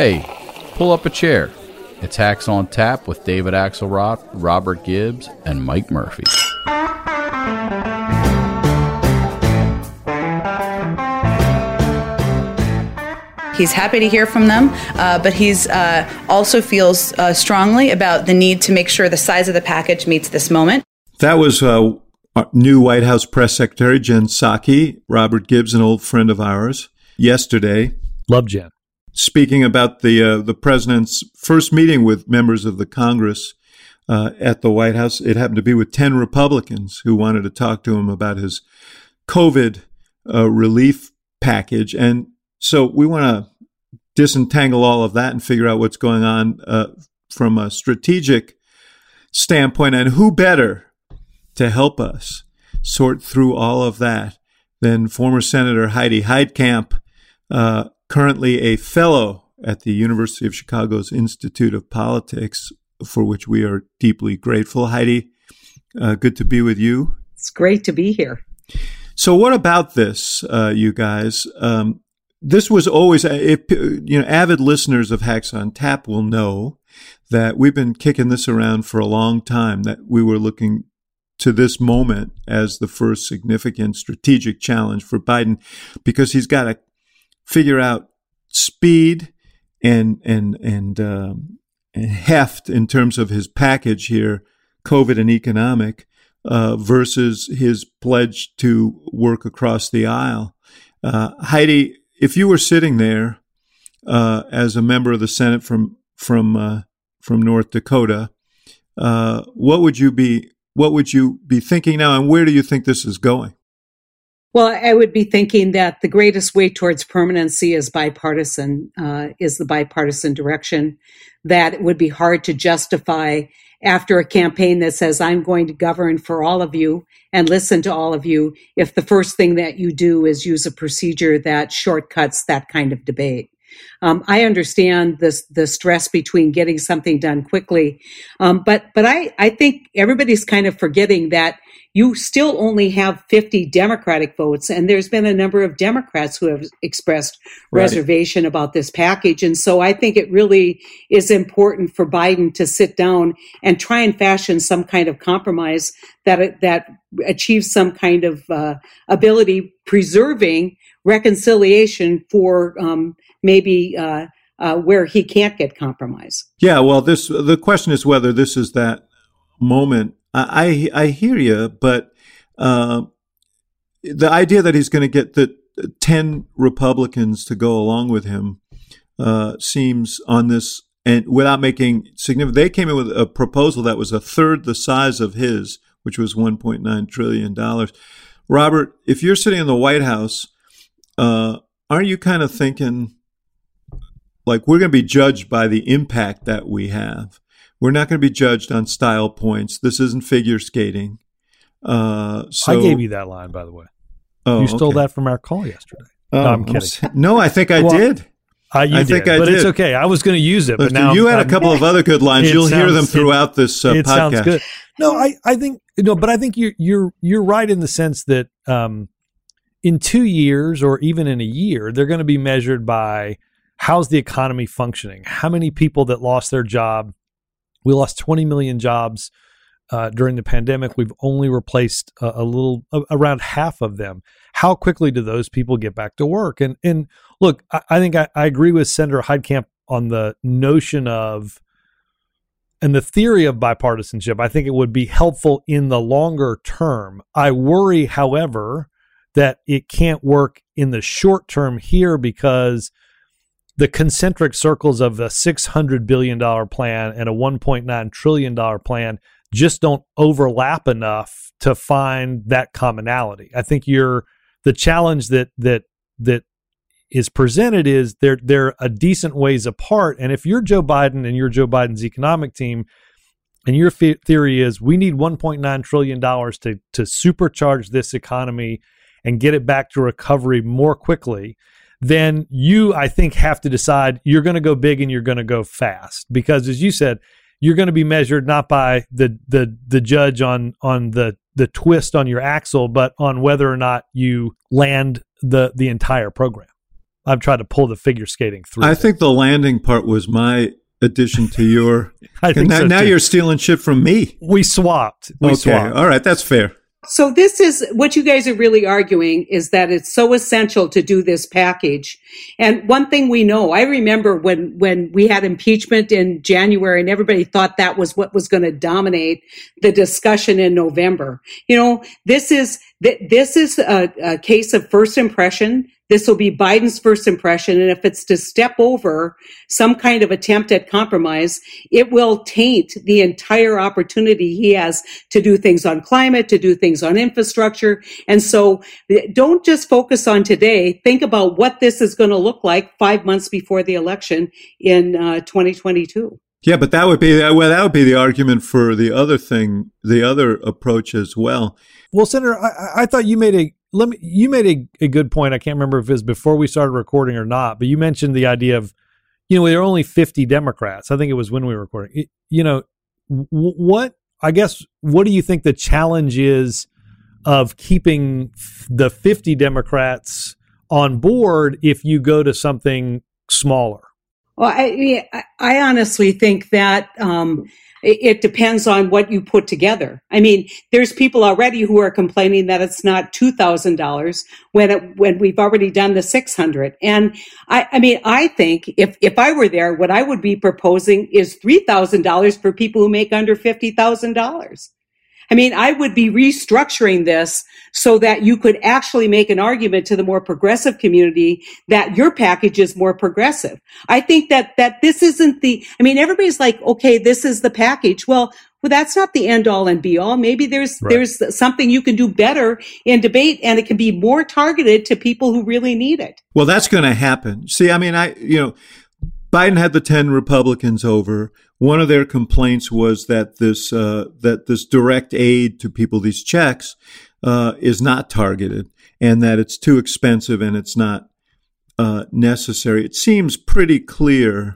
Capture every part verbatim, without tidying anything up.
Hey, pull up a chair. It's Hacks on Tap with David Axelrod, Robert Gibbs, and Mike Murphy. He's happy to hear from them, uh, but he's uh, also feels uh, strongly about the need to make sure the size of the package meets this moment. That was uh, new White House Press Secretary Jen Psaki, Robert Gibbs, an old friend of ours, yesterday. Love Jen. Speaking about the uh, the president's first meeting with members of the Congress uh, at the White House. It happened to be with ten Republicans who wanted to talk to him about his COVID uh, relief package. And so we want to disentangle all of that and figure out what's going on uh, from a strategic standpoint. And who better to help us sort through all of that than former Senator Heidi Heitkamp, uh, currently a fellow at the University of Chicago's Institute of Politics, for which we are deeply grateful. Heidi, uh, good to be with you. It's great to be here. So what about this, uh, you guys? Um, this was always, if, you know, avid listeners of Hacks on Tap will know that we've been kicking this around for a long time, that we were looking to this moment as the first significant strategic challenge for Biden, because he's got to figure out speed and and and, um, and heft in terms of his package here, COVID and economic, uh, versus his pledge to work across the aisle. Uh, Heidi, if you were sitting there uh, as a member of the Senate from from uh, from North Dakota, uh, what would you be what would you be thinking now, and where do you think this is going? Well, I would be thinking that the greatest way towards permanency is bipartisan, uh, is the bipartisan direction, that it would be hard to justify after a campaign that says, I'm going to govern for all of you and listen to all of you, if the first thing that you do is use a procedure that shortcuts that kind of debate. Um, I understand this, the stress between getting something done quickly. Um, but, but I, I think everybody's kind of forgetting that you still only have fifty Democratic votes, and there's been a number of Democrats who have expressed right. reservation about this package. And so I think it really is important for Biden to sit down and try and fashion some kind of compromise that, that achieves some kind of uh, ability preserving reconciliation for um, maybe uh, uh, where he can't get compromise. Yeah, well, this the question is whether this is that moment. I I hear you, but uh, the idea that he's going to get the ten Republicans to go along with him uh, seems on this, and without making significant, they came in with a proposal that was a third the size of his, which was one point nine trillion dollars. Robert, if you're sitting in the White House, uh, aren't you kind of thinking, like, we're going to be judged by the impact that we have? We're not going to be judged on style points. This isn't figure skating. Uh, so, I gave you that line, by the way. Oh, you stole okay. that from our call yesterday. Oh, no, I'm kidding. No, I think I well, did. Uh, you I did, think I but did. it's okay. I was going to use it, Look, but now you had I'm, a couple of other good lines. You'll sounds, hear them throughout it, this uh, it podcast. Sounds good. No, I, I think no, but I think you're you're you're right in the sense that um, in two years or even in a year, they're going to be measured by how's the economy functioning, how many people that lost their job. We lost twenty million jobs uh, during the pandemic. We've only replaced a, a little, uh, around half of them. How quickly do those people get back to work? And and look, I, I think I, I agree with Senator Heitkamp on the notion of, and the theory of bipartisanship. I think it would be helpful in the longer term. I worry, however, that it can't work in the short term here because the concentric circles of a six hundred billion dollars plan and a one point nine trillion dollars plan just don't overlap enough to find that commonality. I think you're the challenge that that that is presented is they're they're a decent ways apart. And if you're Joe Biden and you're Joe Biden's economic team, and your f- theory is we need one point nine trillion dollars to to supercharge this economy and get it back to recovery more quickly, then you, I think, have to decide you're going to go big and you're going to go fast. Because as you said, you're going to be measured not by the the the judge on on the the twist on your axle, but on whether or not you land the the entire program. I've tried to pull the figure skating through. I think the landing part was my addition to your. I think now, so now too. you're stealing shit from me. We swapped. We okay, swapped. all right, that's fair. So this is what you guys are really arguing is that it's so essential to do this package. And one thing we know, I remember when, when we had impeachment in January and everybody thought that was what was going to dominate the discussion in November. You know, this is, this is a, a case of first impression. This will be Biden's first impression. And if it's to step over some kind of attempt at compromise, it will taint the entire opportunity he has to do things on climate, to do things on infrastructure. And so don't just focus on today. Think about what this is going to look like five months before the election in uh, twenty twenty-two. Yeah, but that would be well. That would be the argument for the other thing, the other approach as well. Well, Senator, I, I thought you made a let me you made a, a good point. I can't remember if it was before we started recording or not, but you mentioned the idea of, you know, there are only fifty Democrats. I think it was when we were recording. It, you know, w- what I guess what do you think the challenge is of keeping the fifty Democrats on board if you go to something smaller? Well, I, I honestly think that um, it depends on what you put together. I mean, there's people already who are complaining that it's not two thousand dollars when it, when we've already done the six hundred. And I, I mean, I think if, if I were there, what I would be proposing is three thousand dollars for people who make under fifty thousand dollars. I mean, I would be restructuring this so that you could actually make an argument to the more progressive community that your package is more progressive. I think that, that this isn't the, I mean, everybody's like, okay, this is the package. Well, well, that's not the end all and be all. Maybe there's, right. there's something you can do better in debate and it can be more targeted to people who really need it. Well, that's going to happen. See, I mean, I, you know, Biden had the ten Republicans over. One of their complaints was that this uh, that this direct aid to people, these checks, uh, is not targeted, and that it's too expensive and it's not uh, necessary. It seems pretty clear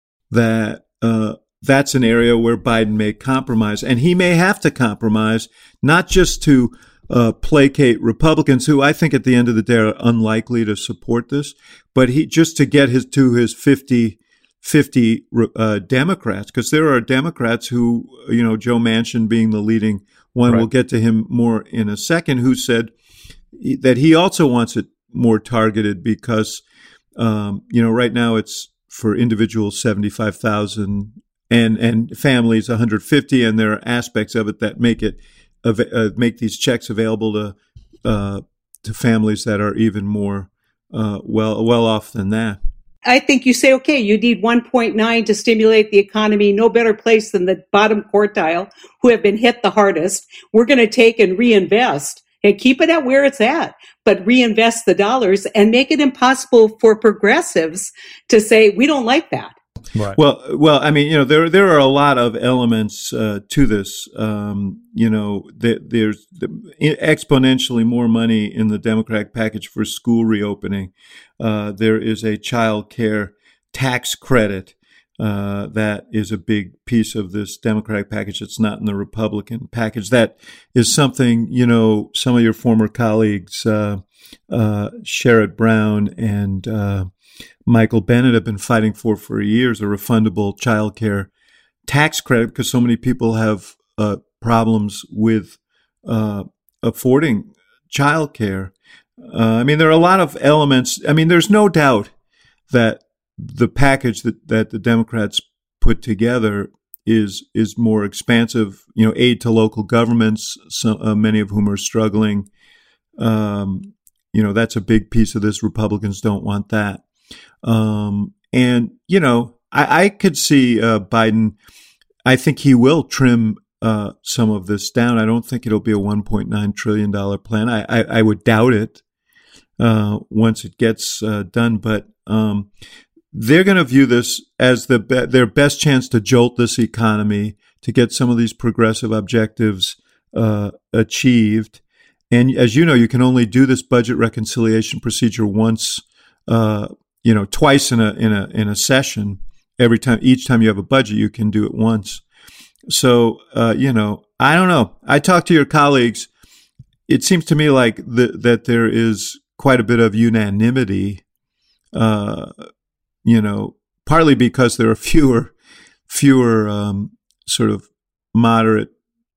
that uh, that's an area where Biden may compromise, and he may have to compromise, not just to uh, placate Republicans, who I think at the end of the day are unlikely to support this, but he just to get his to his fifty. fifty uh, Democrats, because there are Democrats who, you know, Joe Manchin being the leading one, right. We'll get to him more in a second, who said that he also wants it more targeted because, um, you know, right now it's for individuals seventy-five thousand and and families one hundred fifty, and there are aspects of it that make it uh, make these checks available to uh, to families that are even more uh, well well off than that. I think you say, okay, you need one point nine to stimulate the economy. No better place than the bottom quartile who have been hit the hardest. We're going to take and reinvest and keep it at where it's at, but reinvest the dollars and make it impossible for progressives to say, we don't like that. Right. Well, well, I mean, you know, there there are a lot of elements uh, to this. Um, you know, there, there's exponentially more money in the Democratic package for school reopening. Uh, there is a child care tax credit uh, that is a big piece of this Democratic package. It's not in the Republican package. That is something, you know, some of your former colleagues, uh, uh, Sherrod Brown and uh, Michael Bennet, have been fighting for for years, a refundable child care tax credit, because so many people have uh, problems with uh, affording child care. Uh, I mean, there are a lot of elements. I mean, there's no doubt that the package that, that the Democrats put together is is more expansive. You know, aid to local governments, some, uh, many of whom are struggling. Um, you know, that's a big piece of this. Republicans don't want that. Um, and, you know, I, I could see uh, Biden, I think he will trim uh, some of this down. I don't think it'll be a one point nine trillion dollars plan. I, I, I would doubt it uh, once it gets uh, done. But um, they're going to view this as the be- their best chance to jolt this economy, to get some of these progressive objectives uh, achieved. And as you know, you can only do this budget reconciliation procedure once, uh, you know, twice in a in a in a session. Every time, each time you have a budget, you can do it once. So, uh, you know, I don't know. I talked to your colleagues. It seems to me like the, that there is quite a bit of unanimity uh, you know, partly because there are fewer, fewer um, sort of moderate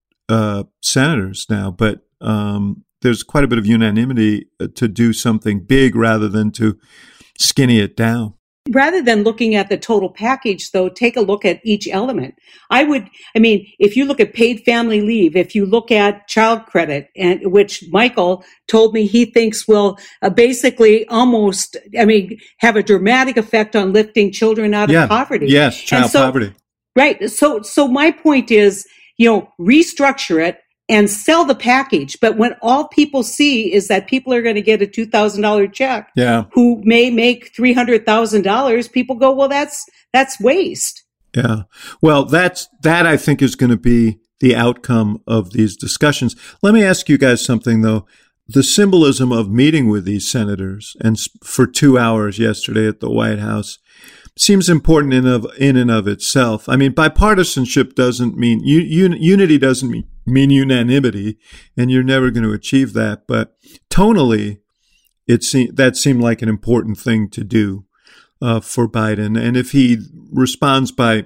uh, senators now, but um, there's quite a bit of unanimity to do something big rather than to skinny it down. Rather than looking at the total package, though, take a look at each element. I would, I mean, if you look at paid family leave, if you look at child credit, and which Michael told me he thinks will uh, basically almost, I mean, have a dramatic effect on lifting children out yeah. of poverty. Yes, child so, poverty. Right. So, so my point is, you know, restructure it and sell the package. But when all people see is that people are going to get a two thousand dollars check, yeah. who may make three hundred thousand dollars, people go, well, that's that's waste. Yeah. Well, that's that I think is going to be the outcome of these discussions. Let me ask you guys something, though. The symbolism of meeting with these senators and for two hours yesterday at the White House seems important in of in and of itself. I mean, bipartisanship doesn't mean un, unity doesn't mean, mean unanimity, and you're never going to achieve that. But tonally, it seemed that seemed like an important thing to do uh, for Biden. And if he responds by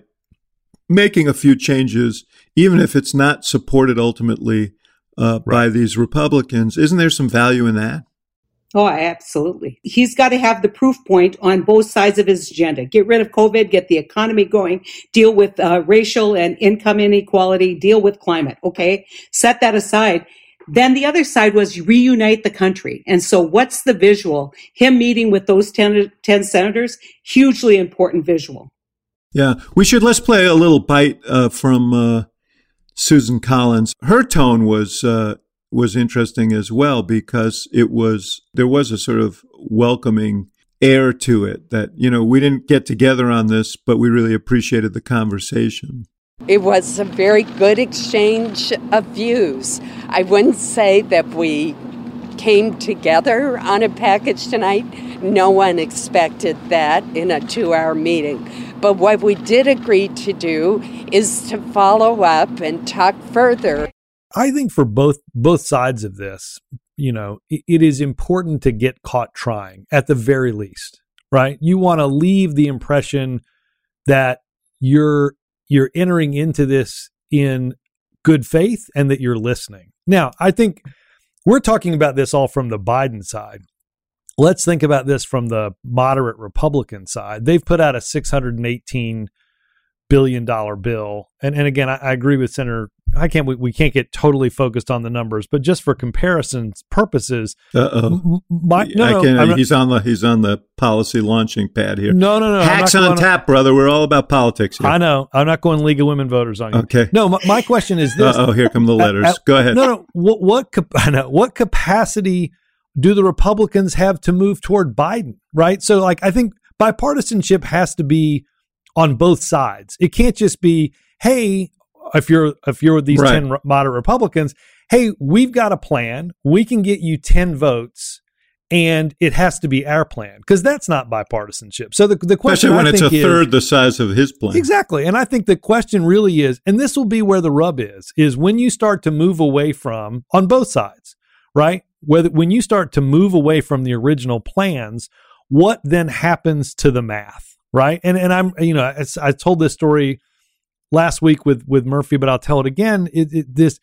making a few changes, even if it's not supported ultimately uh, right. by these Republicans, isn't there some value in that? Oh, absolutely. He's got to have the proof point on both sides of his agenda. Get rid of COVID, get the economy going, deal with uh, racial and income inequality, deal with climate. Okay, set that aside. Then the other side was reunite the country. And so what's the visual? Him meeting with those ten, ten senators, hugely important visual. Yeah, we should, let's play a little bite uh, from uh, Susan Collins. Her tone was uh, was interesting as well, because it was, there was a sort of welcoming air to it that, you know, we didn't get together on this, but we really appreciated the conversation. It was a very good exchange of views. I wouldn't say that we came together on a package tonight. No one expected that in a two-hour meeting. But what we did agree to do is to follow up and talk further. I think for both both sides of this, you know, it, it is important to get caught trying at the very least, right? You want to leave the impression that you're you're entering into this in good faith and that you're listening. Now, I think we're talking about this all from the Biden side. Let's think about this from the moderate Republican side. They've put out a six hundred eighteen billion dollars bill. And, and again, I, I agree with Senator, I can't, we, we can't get totally focused on the numbers, but just for comparison's purposes. Uh-oh. My, no, I can, no, he's not, on the, he's on the policy launching pad here. No, no, no. Hacks on tap, brother. We're all about politics here. I know. I'm not going League of Women Voters on you. Okay. No, my, my question is this. Uh-oh, here come the letters. At, at, Go ahead. No, no. What, what, I know, what capacity do the Republicans have to move toward Biden, right? So, like, I think bipartisanship has to be on both sides. It can't just be, hey, if you're if you're these right. ten moderate Republicans, hey, we've got a plan. We can get you ten votes, and it has to be our plan, because that's not bipartisanship. So the the question, especially when I it's think a is, third the size of his plan, exactly. And I think the question really is, and this will be where the rub is, is when you start to move away from, on both sides, right? Whether when you start to move away from the original plans, what then happens to the math, right? And and I'm you know I, I told this story last week with with Murphy, but I'll tell it again. It, it, this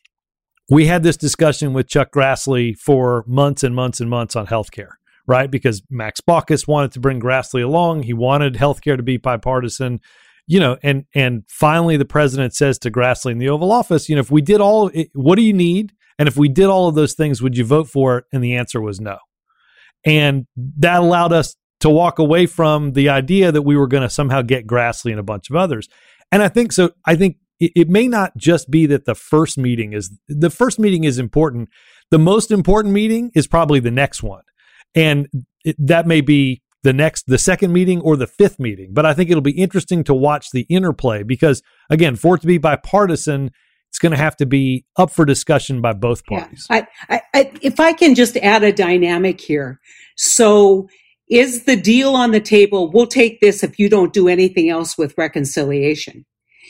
we had this discussion with Chuck Grassley for months and months and months on healthcare, right? Because Max Baucus wanted to bring Grassley along. He wanted healthcare to be bipartisan, you know. And and finally, the president says to Grassley in the Oval Office, you know, if we did all, what do you need? And if we did all of those things, would you vote for it? And the answer was no. And that allowed us to walk away from the idea that we were going to somehow get Grassley and a bunch of others. And I think so. I think it, it may not just be that the first meeting is the first meeting is important. The most important meeting is probably the next one. And it, that may be the next, the second meeting or the fifth meeting. But I think it'll be interesting to watch the interplay, because again, for it to be bipartisan, it's going to have to be up for discussion by both parties. Yeah. I, I, I, if I can just add a dynamic here. So is the deal on the table, we'll take this if you don't do anything else with reconciliation.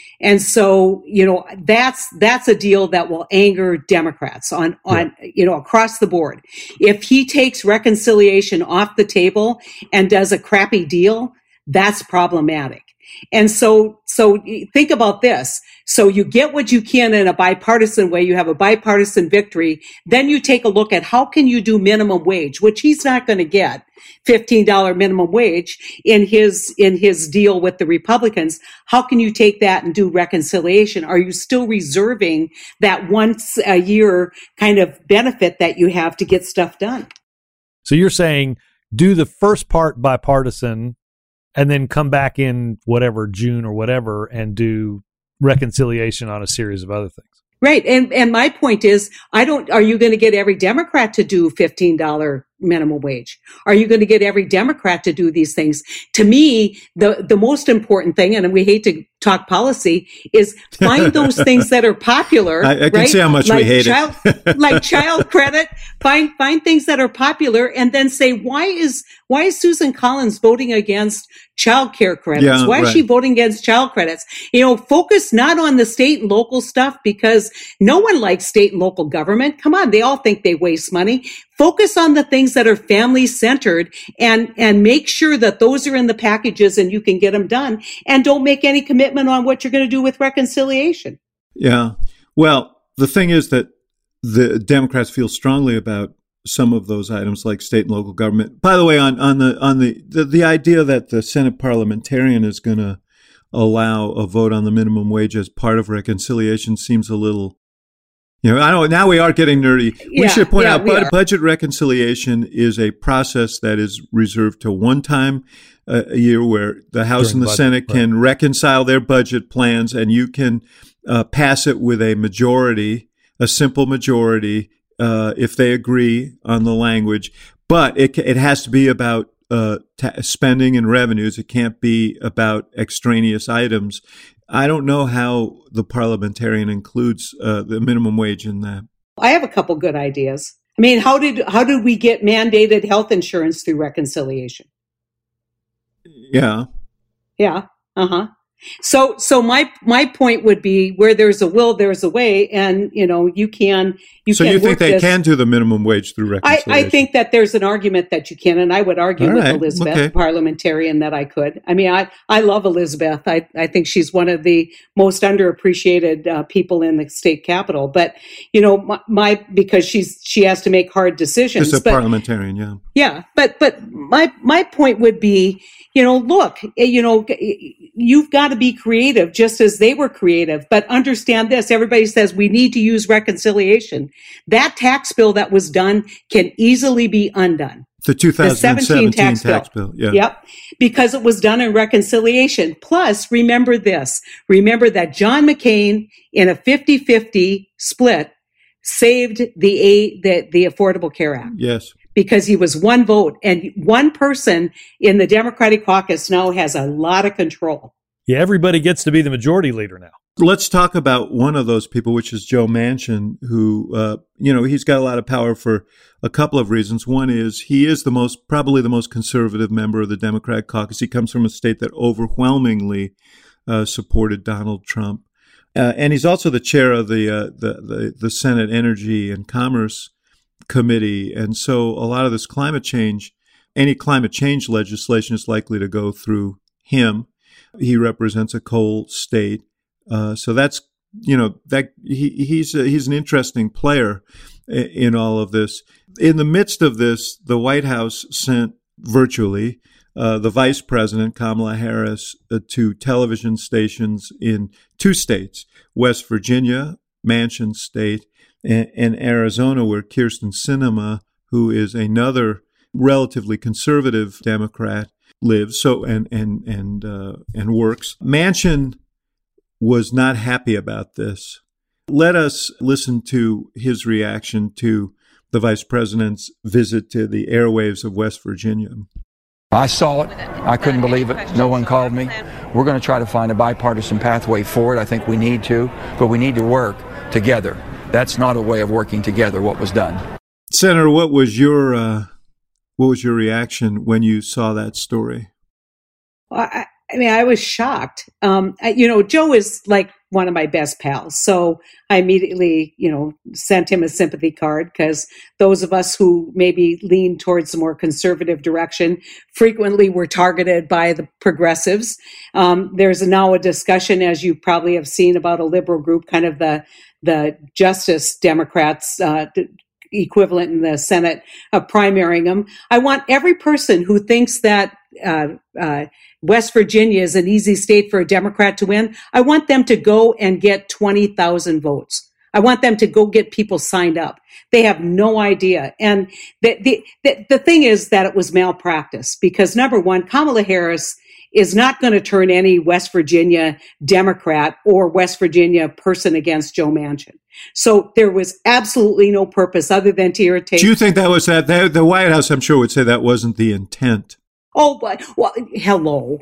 And so, you know, that's, that's a deal that will anger Democrats on, on, yeah. you know, across the board. If he takes reconciliation off the table and does a crappy deal, that's problematic. And so, so think about this. So you get what you can in a bipartisan way. You have a bipartisan victory. Then you take a look at how can you do minimum wage, which he's not going to get fifteen dollars minimum wage in his, in his deal with the Republicans. How can you take that and do reconciliation? Are you still reserving that once a year kind of benefit that you have to get stuff done? So you're saying do the first part bipartisan and then come back in whatever, June or whatever, and do reconciliation on a series of other things. Right. And and my point is, I don't, are you going to get every Democrat to do fifteen dollars minimum wage? Are you going to get every Democrat to do these things? To me, the, the most important thing, and we hate to talk policy, is find those things that are popular. I, I can right? see how much like we hate child, it. Like child credit, find, find things that are popular and then say, why is, why is Susan Collins voting against child care credits? Yeah, why is right. she voting against child credits? You know, focus not on the state and local stuff, because no one likes state and local government. Come on. They all think they waste money. Focus on the things that are family centered and, and make sure that those are in the packages and you can get them done, and don't make any commitment on what you're going to do with reconciliation. Yeah. Well, the thing is that the Democrats feel strongly about some of those items like state and local government. By the way, on, on the, on the, the, the idea that the Senate parliamentarian is going to allow a vote on the minimum wage as part of reconciliation seems a little, you know, I don't, now we are getting nerdy. We Yeah, should point yeah, out we bud- are. budget reconciliation is a process that is reserved to one time uh, a year where the House During and the budget, Senate right. can reconcile their budget plans, and you can uh, pass it with a majority, a simple majority, uh, if they agree on the language. But it it has to be about uh, ta- spending and revenues. It can't be about extraneous items. I don't know how the parliamentarian includes uh, the minimum wage in that. I have a couple good ideas. I mean, how did, how did we get mandated health insurance through reconciliation? Yeah. Yeah. Uh-huh. So, so my, my point would be, where there's a will, there's a way. And, you know, you can, you So can you think work they this. can do the minimum wage through I, reconciliation? I think that there's an argument that you can, and I would argue All with right, Elizabeth, okay. parliamentarian, that I could. I mean, I, I love Elizabeth. I, I think she's one of the most underappreciated uh, people in the state capitol. But, you know, my, my because she's she has to make hard decisions. Just a but, parliamentarian, yeah. Yeah, but but my my point would be, you know, look, you know, you've got to be creative, just as they were creative. But understand this: everybody says we need to use reconciliation. That tax bill that was done can easily be undone. The two thousand seventeen seventeen tax tax, bill. bill. Yeah. Yep, because it was done in reconciliation. Plus, remember this: remember that John McCain, in a fifty-fifty split, saved the a the the Affordable Care Act. Yes. Because he was one vote, and one person in the Democratic caucus now has a lot of control. Yeah, everybody gets to be the majority leader now. Let's talk about one of those people, which is Joe Manchin, who, uh, you know, he's got a lot of power for a couple of reasons. One is he is the most, probably the most conservative member of the Democratic caucus. He comes from a state that overwhelmingly uh, supported Donald Trump. Uh, and he's also the chair of the, uh, the, the, the Senate Energy and Commerce Committee. And so a lot of this climate change, any climate change legislation is likely to go through him. He represents a coal state. Uh, so that's, you know, that he, he's a, he's an interesting player in all of this. In the midst of this, the White House sent virtually uh, the vice president, Kamala Harris, uh, to television stations in two states, West Virginia, Manchin State, and, and Arizona, where Kyrsten Sinema, who is another relatively conservative Democrat, lives. So and and and uh, and works. Manchin was not happy about this. Let us listen to his reaction to the vice president's visit to the airwaves of West Virginia. I saw it. I couldn't believe it. No one called me. We're going to try to find a bipartisan pathway for it. I think we need to, but we need to work together. That's not a way of working together, what was done. Senator, what was your uh, what was your reaction when you saw that story? I, I mean, I was shocked. Um, I, you know, Joe is like one of my best pals. So I immediately, you know, sent him a sympathy card because those of us who maybe lean towards the more conservative direction frequently were targeted by the progressives. Um, there's now a discussion, as you probably have seen, about a liberal group, kind of the, the Justice Democrats, uh, equivalent in the Senate, uh, primarying him. I want every person who thinks that uh, uh, West Virginia is an easy state for a Democrat to win. I want them to go and get twenty thousand votes. I want them to go get people signed up. They have no idea. And the, the, the, the thing is that it was malpractice because, number one, Kamala Harris is not going to turn any West Virginia Democrat or West Virginia person against Joe Manchin. So there was absolutely no purpose other than to irritate. Do you think that was that? The, the White House, I'm sure, would say that wasn't the intent. Oh, but well, hello.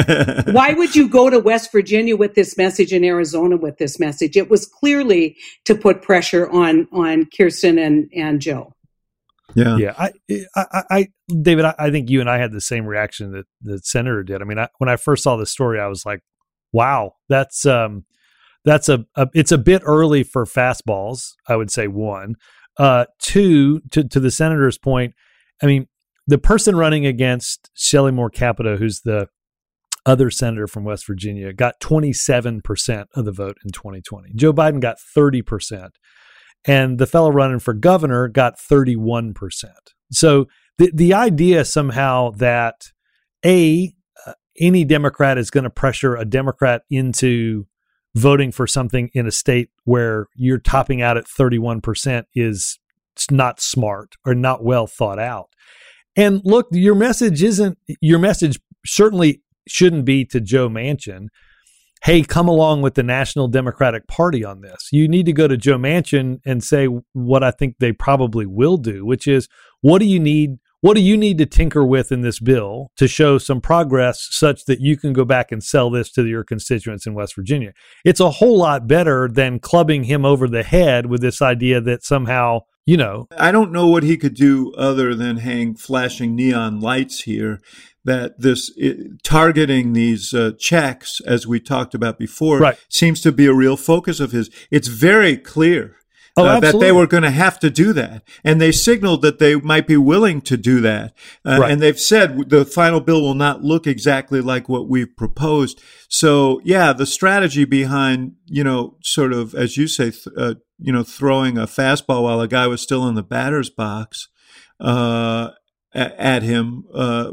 Why would you go to West Virginia with this message and Arizona with this message? It was clearly to put pressure on on Kirsten and, and Joe. Yeah, yeah. I, I, I David, I, I think you and I had the same reaction that the senator did. I mean, I, when I first saw the story, I was like, "Wow, that's um, that's a, a it's a bit early for fastballs." I would say one, uh, two to to the senator's point. I mean, the person running against Shelley Moore Capito, who's the other senator from West Virginia, got twenty-seven percent of the vote in twenty twenty. Joe Biden got thirty percent. And the fellow running for governor got thirty-one percent. So the the idea somehow that A, uh, any Democrat is going to pressure a Democrat into voting for something in a state where you're topping out at thirty-one percent is not smart or not well thought out. And look, your message isn't, your message certainly shouldn't be to Joe Manchin, hey, come along with the National Democratic Party on this. You need to go to Joe Manchin and say what I think they probably will do, which is, what do you need? What do you need to tinker with in this bill to show some progress such that you can go back and sell this to your constituents in West Virginia? It's a whole lot better than clubbing him over the head with this idea that somehow, you know. I don't know what he could do other than hang flashing neon lights here. That this it, targeting these uh, checks, as we talked about before, right, seems to be a real focus of his. It's very clear oh, uh, that they were going to have to do that. And they signaled that they might be willing to do that. Uh, right. And they've said the final bill will not look exactly like what we've proposed. So, yeah, the strategy behind, you know, sort of, as you say, th- uh, you know, throwing a fastball while a guy was still in the batter's box, uh, at him, uh,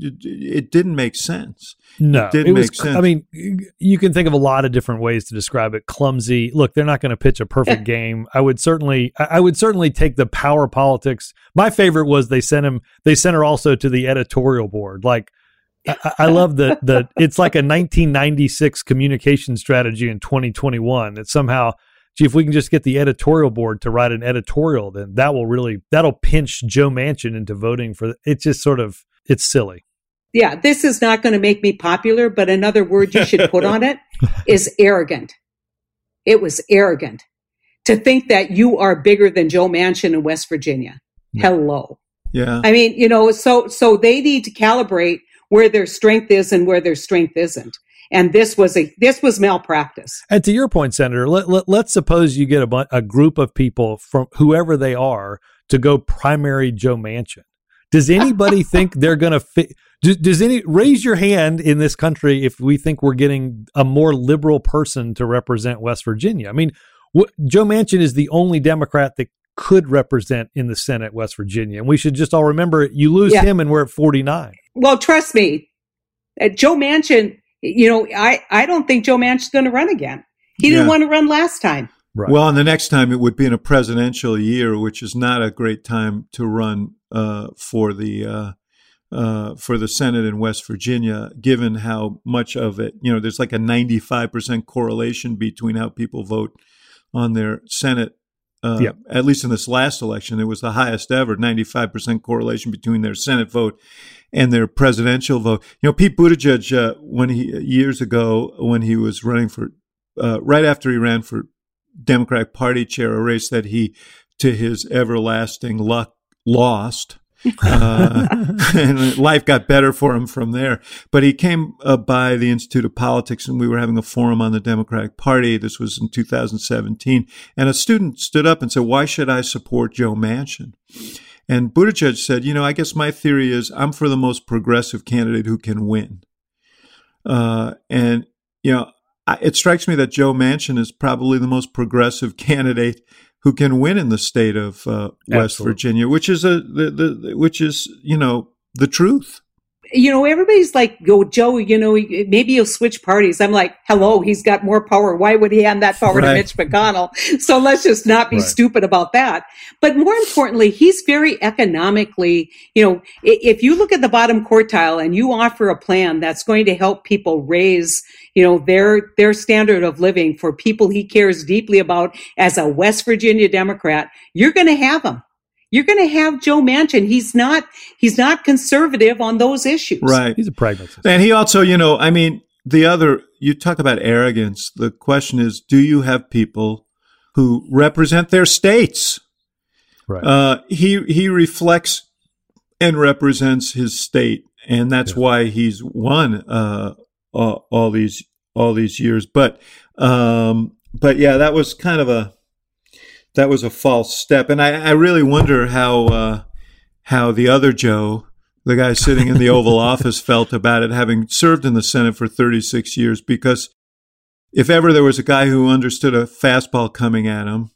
it didn't make sense. No, it didn't it was, make sense. I mean, you can think of a lot of different ways to describe it. Clumsy. Look, they're not going to pitch a perfect game. I would certainly, I would certainly take the power politics. My favorite was they sent him. They sent her also to the editorial board. Like, I, I love the the. It's like a nineteen ninety-six communication strategy in twenty twenty-one. That somehow, gee, if we can just get the editorial board to write an editorial, then that will really, that'll pinch Joe Manchin into voting for, it's just sort of, it's silly. Yeah, this is not going to make me popular, but another word you should put on it is arrogant. It was arrogant to think that you are bigger than Joe Manchin in West Virginia. Yeah. Hello. Yeah. I mean, you know, so, so they need to calibrate where their strength is and where their strength isn't. And this was a this was malpractice. And to your point, Senator, let, let, let's suppose you get a, bu- a group of people from whoever they are to go primary Joe Manchin. Does anybody think they're going to fit? Do, does any raise your hand in this country if we think we're getting a more liberal person to represent West Virginia? I mean, wh- Joe Manchin is the only Democrat that could represent in the Senate West Virginia, and we should just all remember you lose yeah. him, and we're at forty-nine. Well, trust me, uh, Joe Manchin. You know, I, I don't think Joe Manchin's going to run again. He didn't yeah. want to run last time. Right. Well, and the next time it would be in a presidential year, which is not a great time to run uh, for the uh, uh, for the Senate in West Virginia, given how much of it, you know, there's like a ninety-five percent correlation between how people vote on their Senate. Uh, yep. At least in this last election, it was the highest ever, ninety-five percent correlation between their Senate vote and their presidential vote. You know, Pete Buttigieg, uh, when he years ago, when he was running for, uh, right after he ran for Democratic Party chair, a race that he, to his everlasting luck, lost. Uh, and life got better for him from there. But he came uh, by the Institute of Politics, and we were having a forum on the Democratic Party. This was in two thousand seventeen. And a student stood up and said, why should I support Joe Manchin? And Buttigieg said, you know, I guess my theory is I'm for the most progressive candidate who can win. Uh, and, you know, I, it strikes me that Joe Manchin is probably the most progressive candidate who can win in the state of uh, West Absolutely. Virginia, which is a the, the which is you know the truth. You know, everybody's like, "Go, Joe. You know, maybe he'll switch parties." I'm like, "Hello, he's got more power. Why would he hand that power Right. to Mitch McConnell?" So let's just not be Right. stupid about that. But more importantly, he's very economically. You know, if you look at the bottom quartile and you offer a plan that's going to help people raise, you know, their their standard of living for people he cares deeply about as a West Virginia Democrat, you're going to have him. You're going to have Joe Manchin. He's not he's not conservative on those issues. Right. He's a pragmatist. And he also, you know, I mean, the other, you talk about arrogance. The question is, do you have people who represent their states? Right. Uh, he he reflects and represents his state, and that's Yeah. why he's won uh, all, all these all these years. But um, but yeah, that was kind of a that was a false step, and I, I really wonder how uh, how the other Joe, the guy sitting in the Oval Office, felt about it, having served in the Senate for thirty-six years. Because if ever there was a guy who understood a fastball coming at him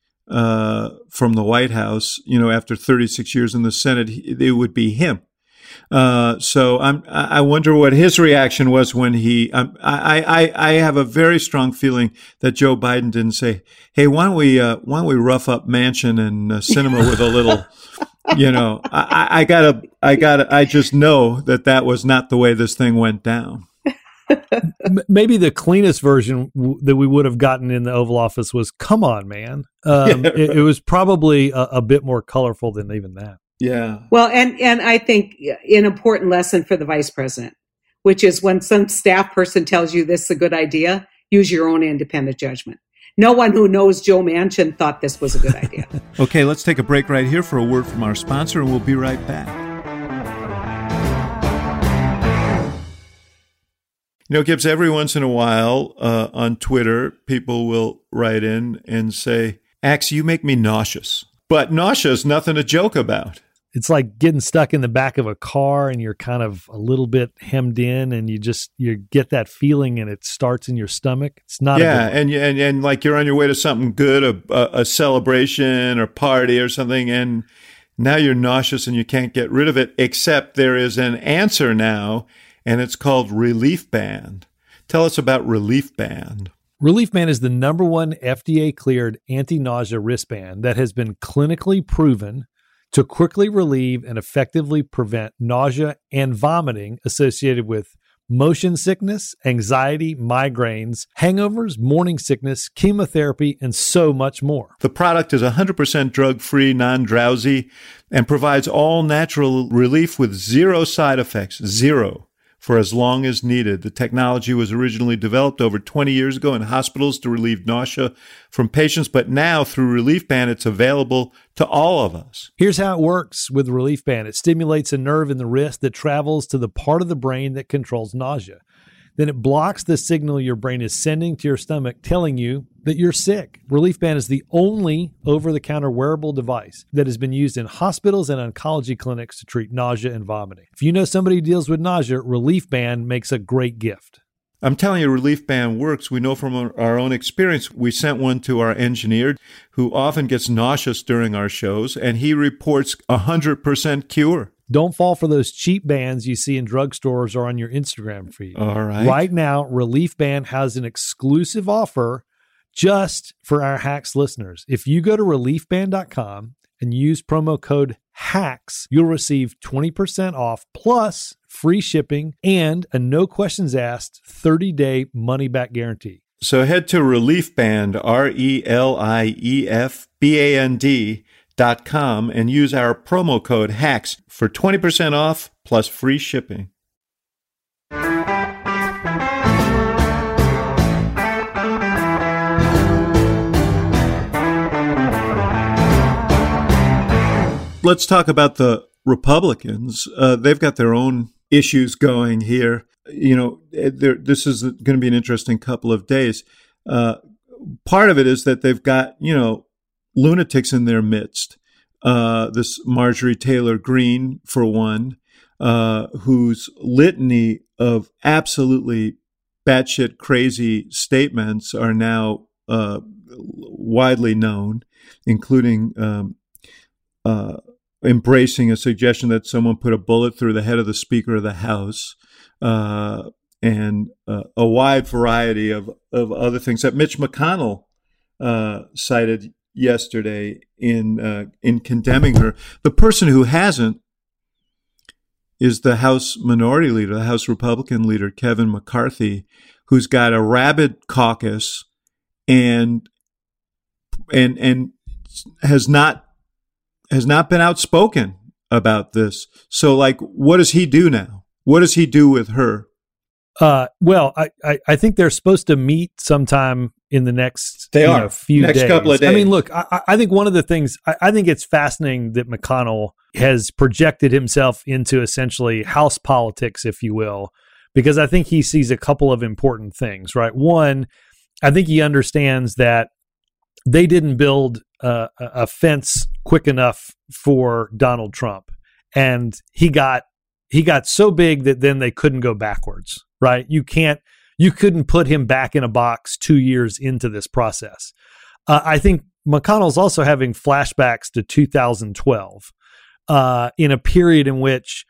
uh, from the White House, you know, after thirty-six years in the Senate, it would be him. Uh, so I'm, I wonder what his reaction was when he, um, I, I, I have a very strong feeling that Joe Biden didn't say, hey, why don't we, uh, why don't we rough up Manchin and uh, Sinema with a little, you know, I, I gotta, I gotta, I just know that that was not the way this thing went down. M- Maybe the cleanest version w- that we would have gotten in the Oval Office was, come on, man. Um, Yeah, it, it was probably a, a bit more colorful than even that. Yeah. Well, and, and I think an important lesson for the vice president, which is when some staff person tells you this is a good idea, use your own independent judgment. No one who knows Joe Manchin thought this was a good idea. Okay, let's take a break right here for a word from our sponsor, and we'll be right back. You know, Gibbs, every once in a while uh, on Twitter, people will write in and say, Axe, you make me nauseous. But nausea is nothing to joke about. It's like getting stuck in the back of a car and you're kind of a little bit hemmed in and you just, you get that feeling and it starts in your stomach. It's not Yeah, a good and, you- and and like you're on your way to something good, a, a, a celebration or party or something, and now you're nauseous and you can't get rid of it, except there is an answer now, and it's called Relief Band. Tell us about Relief Band. Relief Band is the number one F D A-cleared anti-nausea wristband that has been clinically proven to quickly relieve and effectively prevent nausea and vomiting associated with motion sickness, anxiety, migraines, hangovers, morning sickness, chemotherapy, and so much more. The product is one hundred percent drug-free, non-drowsy, and provides all natural relief with zero side effects, zero, for as long as needed. The technology was originally developed over twenty years ago in hospitals to relieve nausea from patients, but now through Relief Band, it's available to all of us. Here's how it works with Relief Band. It stimulates a nerve in the wrist that travels to the part of the brain that controls nausea. Then it blocks the signal your brain is sending to your stomach telling you that you're sick. Relief Band is the only over-the-counter wearable device that has been used in hospitals and oncology clinics to treat nausea and vomiting. If you know somebody who deals with nausea, Relief Band makes a great gift. I'm telling you, Relief Band works. We know from our own experience. We sent one to our engineer who often gets nauseous during our shows, and he reports one hundred percent cure. Don't fall for those cheap bands you see in drugstores or on your Instagram feed. All right. Right now, Relief Band has an exclusive offer just for our Hacks listeners. If you go to relief band dot com and use promo code HACKS, you'll receive twenty percent off plus free shipping and a no questions asked thirty-day money-back guarantee. So head to Relief Band, R E L I E F B A N D dot com, and use our promo code HACKS for twenty percent off plus free shipping. Let's talk about the Republicans. Uh, they've got their own issues going here. You know, this is going to be an interesting couple of days. Uh, part of it is that they've got, you know, lunatics in their midst. Uh, this Marjorie Taylor Greene, for one, uh, whose litany of absolutely batshit crazy statements are now uh, widely known, including um, uh, embracing a suggestion that someone put a bullet through the head of the Speaker of the House, uh, and uh, a wide variety of, of other things that Mitch McConnell uh, cited yesterday in uh, in condemning her. The person who hasn't is the House Minority Leader, the House Republican leader, Kevin McCarthy, who's got a rabid caucus and and and has not has not been outspoken about this. So, like, what does he do now? What does he do with her? Uh, well, I, I, I think they're supposed to meet sometime in the next they you are. know, few next days. couple of days. I mean, look, I, I think one of the things, I, I think it's fascinating that McConnell has projected himself into essentially House politics, if you will, because I think he sees a couple of important things, right? One, I think he understands that they didn't build uh, a fence quick enough for Donald Trump. And he got he got so big that then they couldn't go backwards, right? You can't, you couldn't put him back in a box two years into this process. Uh, I think McConnell's also having flashbacks to two thousand twelve uh, in a period in which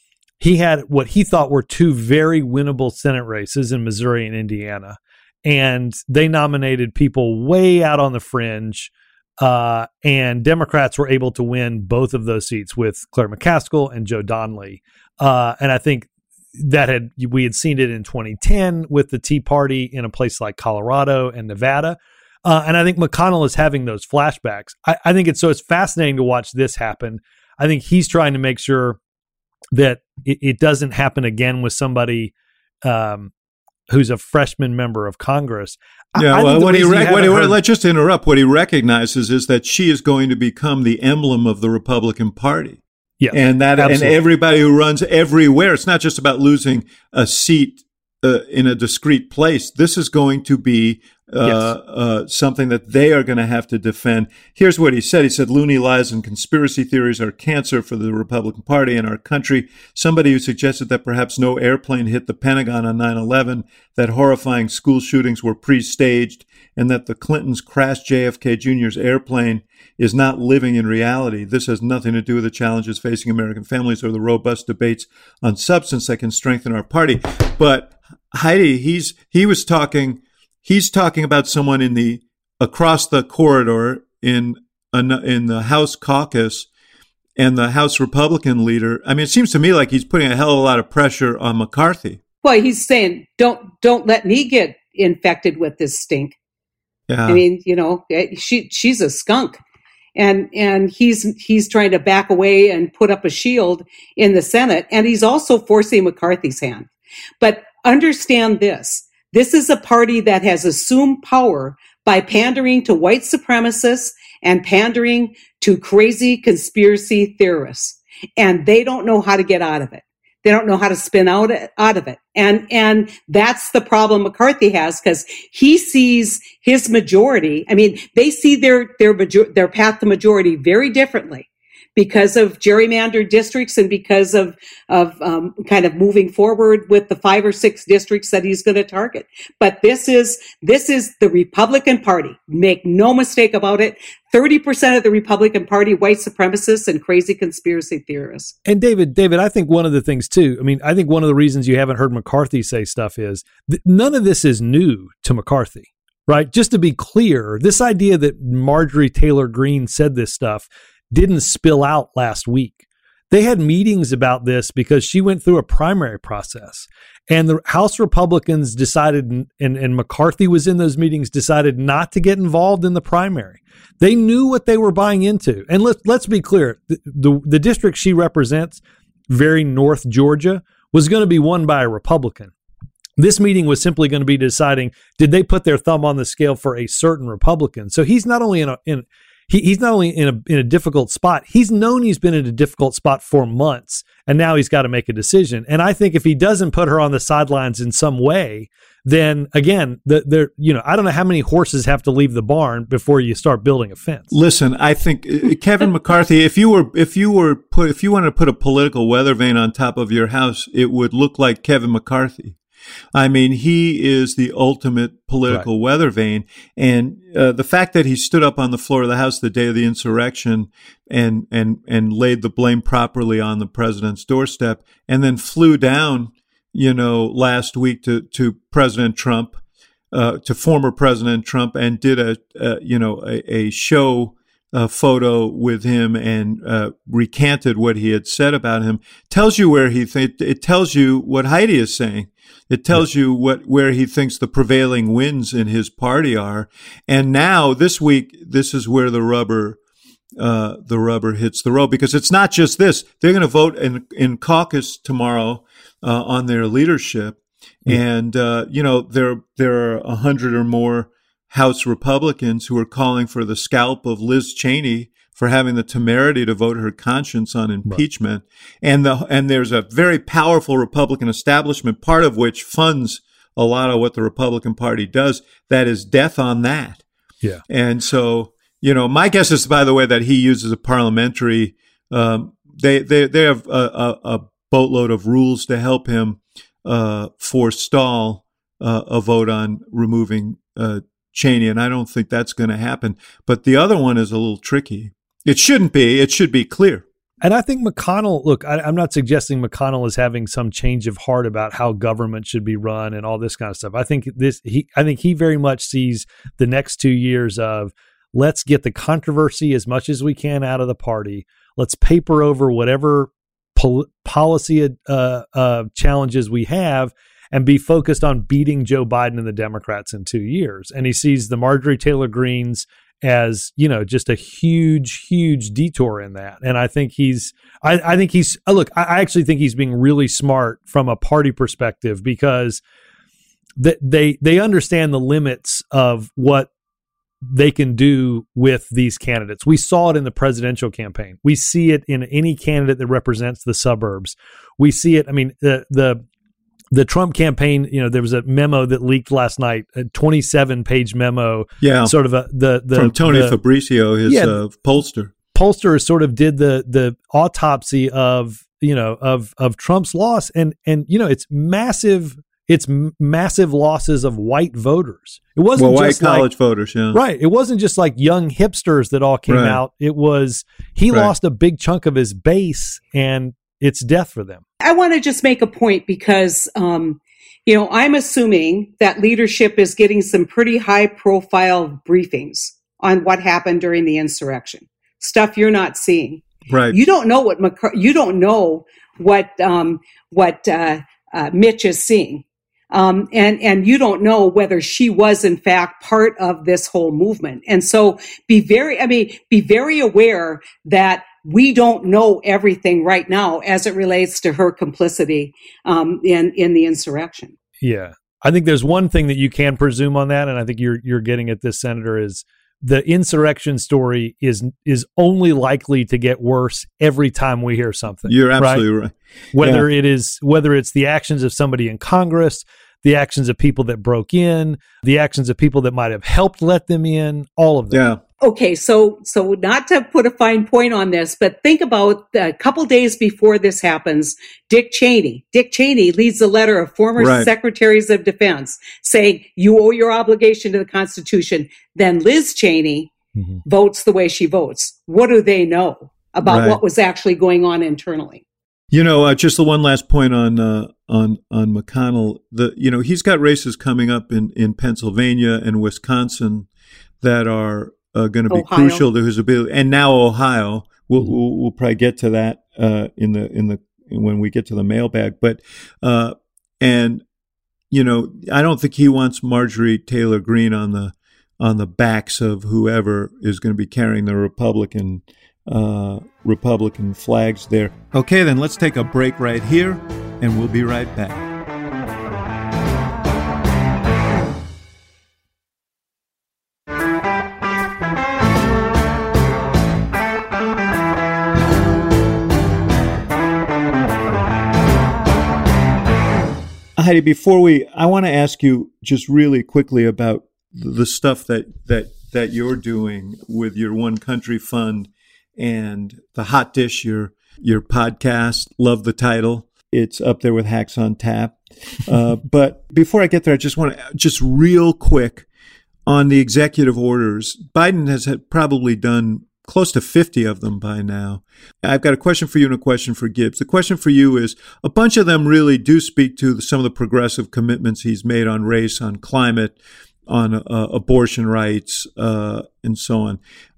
he had what he thought were two very winnable Senate races in Missouri and Indiana. And they nominated people way out on the fringe. Uh, and Democrats were able to win both of those seats with Claire McCaskill and Joe Donnelly. Uh, and I think that had we had seen it in twenty ten with the Tea Party in a place like Colorado and Nevada. Uh, and I think McConnell is having those flashbacks. I, I think it's so it's fascinating to watch this happen. I think he's trying to make sure that it, it doesn't happen again with somebody um, who's a freshman member of Congress. Yeah, I, well, I what he, rec- what he heard- let's just interrupt. What he recognizes is that she is going to become the emblem of the Republican Party. Yeah, and that absolutely. and everybody who runs everywhere. It's not just about losing a seat uh, in a discrete place. This is going to be uh, yes. uh, something that they are going to have to defend. Here's what he said. He said, "Loony lies and conspiracy theories are cancer for the Republican Party and our country. Somebody who suggested that perhaps no airplane hit the Pentagon on nine eleven, that horrifying school shootings were pre-staged, and that the Clintons crashed J F K Junior's airplane is not living in reality. This has nothing to do with the challenges facing American families or the robust debates on substance that can strengthen our party." But Heidi, he's he was talking he's talking about someone in the across the corridor in in the House caucus and the House Republican leader. I mean, it seems to me like he's putting a hell of a lot of pressure on McCarthy. Well, he's saying, don't don't let me get infected with this stink. Yeah. I mean, you know, she she's a skunk. And and he's he's trying to back away and put up a shield in the Senate. And he's also forcing McCarthy's hand. But understand this. This is a party that has assumed power by pandering to white supremacists and pandering to crazy conspiracy theorists. And they don't know how to get out of it. They don't know how to spin out, out of it. And, and that's the problem McCarthy has, because he sees his majority. I mean, they see their, their, major, their path to majority very differently because of gerrymandered districts and because of, of, um, kind of moving forward with the five or six districts that he's going to target. But this is, this is the Republican Party. Make no mistake about it. thirty percent of the Republican Party, white supremacists and crazy conspiracy theorists. And David, David, I think one of the things too, I mean, I think one of the reasons you haven't heard McCarthy say stuff is that none of this is new to McCarthy, right? Just to be clear, this idea that Marjorie Taylor Greene said this stuff didn't spill out last week. They had meetings about this because she went through a primary process, and the House Republicans decided, and, and McCarthy was in those meetings, decided not to get involved in the primary. They knew what they were buying into. And let's, let's be clear, the, the, the district she represents, very North Georgia, was going to be won by a Republican. This meeting was simply going to be deciding, did they put their thumb on the scale for a certain Republican? So he's not only in a, in he, he's not only in a in a difficult spot, he's known he's been in a difficult spot for months, and now he's got to make a decision. And I think if he doesn't put her on the sidelines in some way, then again, the, there, you know, I don't know how many horses have to leave the barn before you start building a fence. Listen, I think uh, Kevin McCarthy, if you were, if you were put, if you wanted to put a political weather vane on top of your house, it would look like Kevin McCarthy. I mean, he is the ultimate political right. weather vane. And uh, the fact that he stood up on the floor of the House the day of the insurrection and, and, and laid the blame properly on the president's doorstep and then flew down, you know, last week to, to President Trump, uh, to former President Trump and did a, uh, you know, a, a show uh, photo with him and uh, recanted what he had said about him, tells you where he th- it tells you what Heidi is saying. It tells you what where he thinks the prevailing winds in his party are. And now this week, this is where the rubber uh, the rubber hits the road, because it's not just this. They're going to vote in in caucus tomorrow uh, on their leadership, mm-hmm. and uh, you know there there are a hundred or more House Republicans who are calling for the scalp of Liz Cheney for having the temerity to vote her conscience on impeachment. Right. And the and there's a very powerful Republican establishment, part of which funds a lot of what the Republican Party does, that is death on that. Yeah. And so, you know, my guess is, by the way, that he uses a parliamentary, um, they, they, they have a, a, a boatload of rules to help him uh, forestall uh, a vote on removing uh, Cheney, and I don't think that's going to happen. But the other one is a little tricky. It shouldn't be. It should be clear. And I think McConnell, look, I, I'm not suggesting McConnell is having some change of heart about how government should be run and all this kind of stuff. I think this, he, I think he very much sees the next two years of let's get the controversy as much as we can out of the party. Let's paper over whatever pol- policy uh, uh, challenges we have and be focused on beating Joe Biden and the Democrats in two years. And he sees the Marjorie Taylor Greenes as, you know, just a huge, huge detour in that. And I think he's, I, I think he's, look, I actually think he's being really smart from a party perspective, because th- they, they understand the limits of what they can do with these candidates. We saw it in the presidential campaign. We see it in any candidate that represents the suburbs. We see it. I mean, the, the, The Trump campaign, you know, there was a memo that leaked last night, a twenty-seven page memo. Yeah. Sort of a, the, the, from Tony the, Fabricio, his yeah, uh, pollster. Pollster sort of did the, the autopsy of, you know, of, of Trump's loss. And, and, you know, it's massive, it's m- massive losses of white voters. It wasn't well, just white college like, voters. Yeah. Right. It wasn't just like young hipsters that all came right. out. It was, he right. lost a big chunk of his base, and it's death for them. I want to just make a point because, um, you know, I'm assuming that leadership is getting some pretty high profile briefings on what happened during the insurrection, stuff you're not seeing. Right. You don't know what McCar- you don't know what um, what uh, uh, Mitch is seeing, um, and and you don't know whether she was in fact part of this whole movement. And so, be very, I mean, be very aware that we don't know everything right now as it relates to her complicity um, in in the insurrection. Yeah, I think there's one thing that you can presume on that, and I think you're you're getting at this, Senator, is the insurrection story is is only likely to get worse every time we hear something. You're absolutely right. right. Whether yeah. it is whether it's the actions of somebody in Congress, the actions of people that broke in, the actions of people that might have helped let them in, all of them. Yeah. Okay, so so not to put a fine point on this, but think about a couple days before this happens, Dick Cheney. Dick Cheney leads a letter of former right. secretaries of defense saying you owe your obligation to the Constitution. Then Liz Cheney mm-hmm. votes the way she votes. What do they know about right. what was actually going on internally? You know, uh, just the one last point on uh, on on McConnell. The you know he's got races coming up in, in Pennsylvania and Wisconsin that are uh, going to be Ohio. crucial to his ability, and now Ohio. We'll mm-hmm. we'll, we'll probably get to that uh, in the in the when we get to the mailbag. But uh, and you know, I don't think he wants Marjorie Taylor Greene on the on the backs of whoever is going to be carrying the Republican. Uh, Republican flags there. Okay, then let's take a break right here, and we'll be right back. Heidi, before we, I want to ask you just really quickly about the stuff that, that, that you're doing with your One Country Fund and the Hot Dish, your, your podcast. Love the title. It's up there with Hacks on Tap. Uh, but before I get there, I just want to, just real quick on the executive orders. Biden has had probably done close to fifty of them by now. I've got a question for you and a question for Gibbs. The question for you is, a bunch of them really do speak to some of the progressive commitments he's made on race, on climate, on uh, abortion rights, uh, and so on.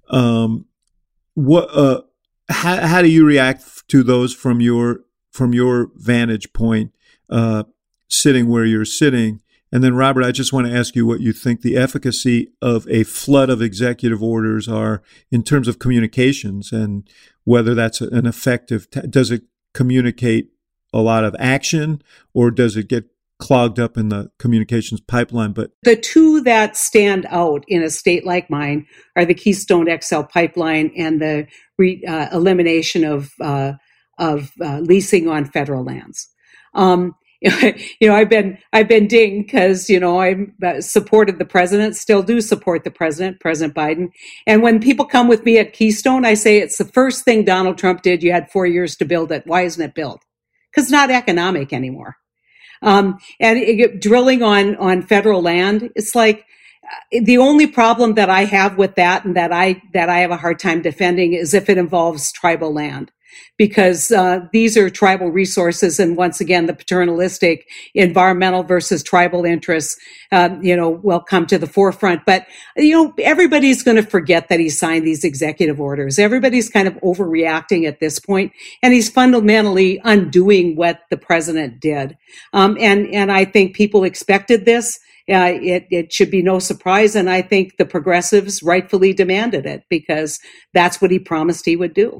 Um, what? Uh, how, how do you react to those from your from your vantage point, uh, sitting where you're sitting? And then, Robert, I just want to ask you what you think the efficacy of a flood of executive orders are in terms of communications, and whether that's an effective, t- does it communicate a lot of action, or does it get clogged up in the communications pipeline? But the two that stand out in a state like mine are the Keystone X L pipeline and the re, uh, elimination of uh, of uh, leasing on federal lands. Um, You know, I've been I've been dinged because, you know, I supported the president, still do support the president, President Biden. And when people come with me at Keystone, I say it's the first thing Donald Trump did. You had four years to build it. Why isn't it built? Because it's not economic anymore. Um, and it, drilling on on federal land, it's like the only problem that I have with that, and that I that I have a hard time defending, is if it involves tribal land. Because uh, these are tribal resources, and once again, the paternalistic environmental versus tribal interests, um, you know, will come to the forefront. But you know, everybody's going to forget that he signed these executive orders. Everybody's kind of overreacting at this point, and he's fundamentally undoing what the president did. Um, and and I think people expected this. Uh, it, it should be no surprise, and I think the progressives rightfully demanded it because that's what he promised he would do.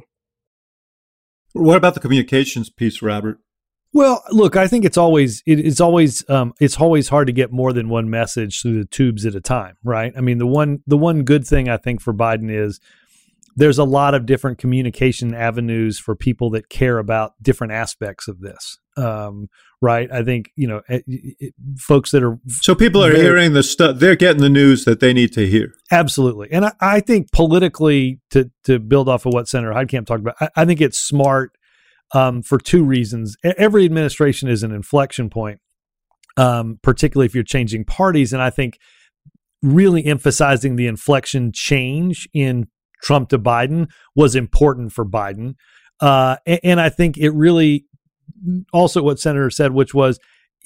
What about the communications piece, Robert? Well, look, I think it's always it, it's always um, it's always hard to get more than one message through the tubes at a time, right? I mean, the one the one good thing I think for Biden is there's a lot of different communication avenues for people that care about different aspects of this, um, right? I think, you know, it, it, folks that are so people are hearing the stuff, they're getting the news that they need to hear. Absolutely, and I, I think politically, to to build off of what Senator Heitkamp talked about, I, I think it's smart um, for two reasons. Every administration is an inflection point, um, particularly if you're changing parties, and I think really emphasizing the inflection change in Trump to Biden was important for Biden. Uh, and, and I think it really also what Senator said, which was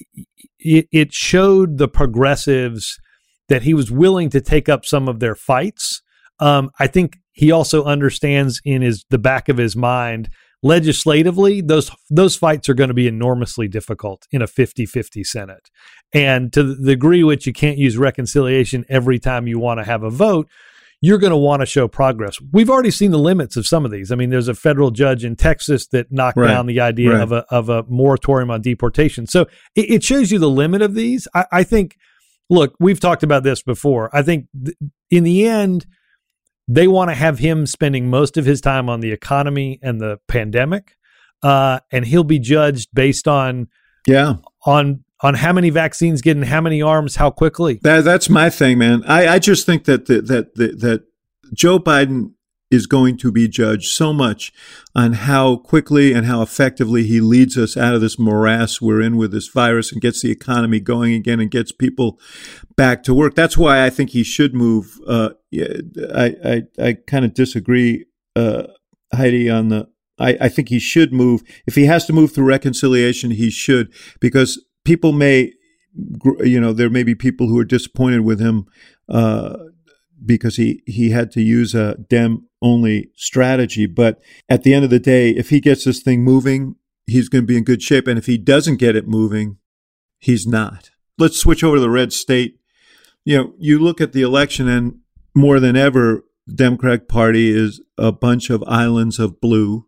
it, it showed the progressives that he was willing to take up some of their fights. Um, I think he also understands in his the back of his mind, legislatively, those those fights are going to be enormously difficult in a fifty-fifty Senate. And to the degree which you can't use reconciliation every time you want to have a vote, you're going to want to show progress. We've already seen the limits of some of these. I mean, there's a federal judge in Texas that knocked right. down the idea right. of a of a moratorium on deportation. So it, it shows you the limit of these. I, I think, look, we've talked about this before. I think th- in the end, they want to have him spending most of his time on the economy and the pandemic, uh, and he'll be judged based on yeah on. on how many vaccines get in how many arms, how quickly. That, that's my thing, man. I, I just think that the, that the, that Joe Biden is going to be judged so much on how quickly and how effectively he leads us out of this morass we're in with this virus and gets the economy going again and gets people back to work. That's why I think he should move. Uh, I I, I kind of disagree, uh, Heidi, on the. I, I think he should move. If he has to move through reconciliation, he should, because people may, you know, there may be people who are disappointed with him uh, because he, he had to use a Dem-only strategy. But at the end of the day, if he gets this thing moving, he's going to be in good shape. And if he doesn't get it moving, he's not. Let's switch over to the red state. You know, you look at the election, and more than ever, the Democratic Party is a bunch of islands of blue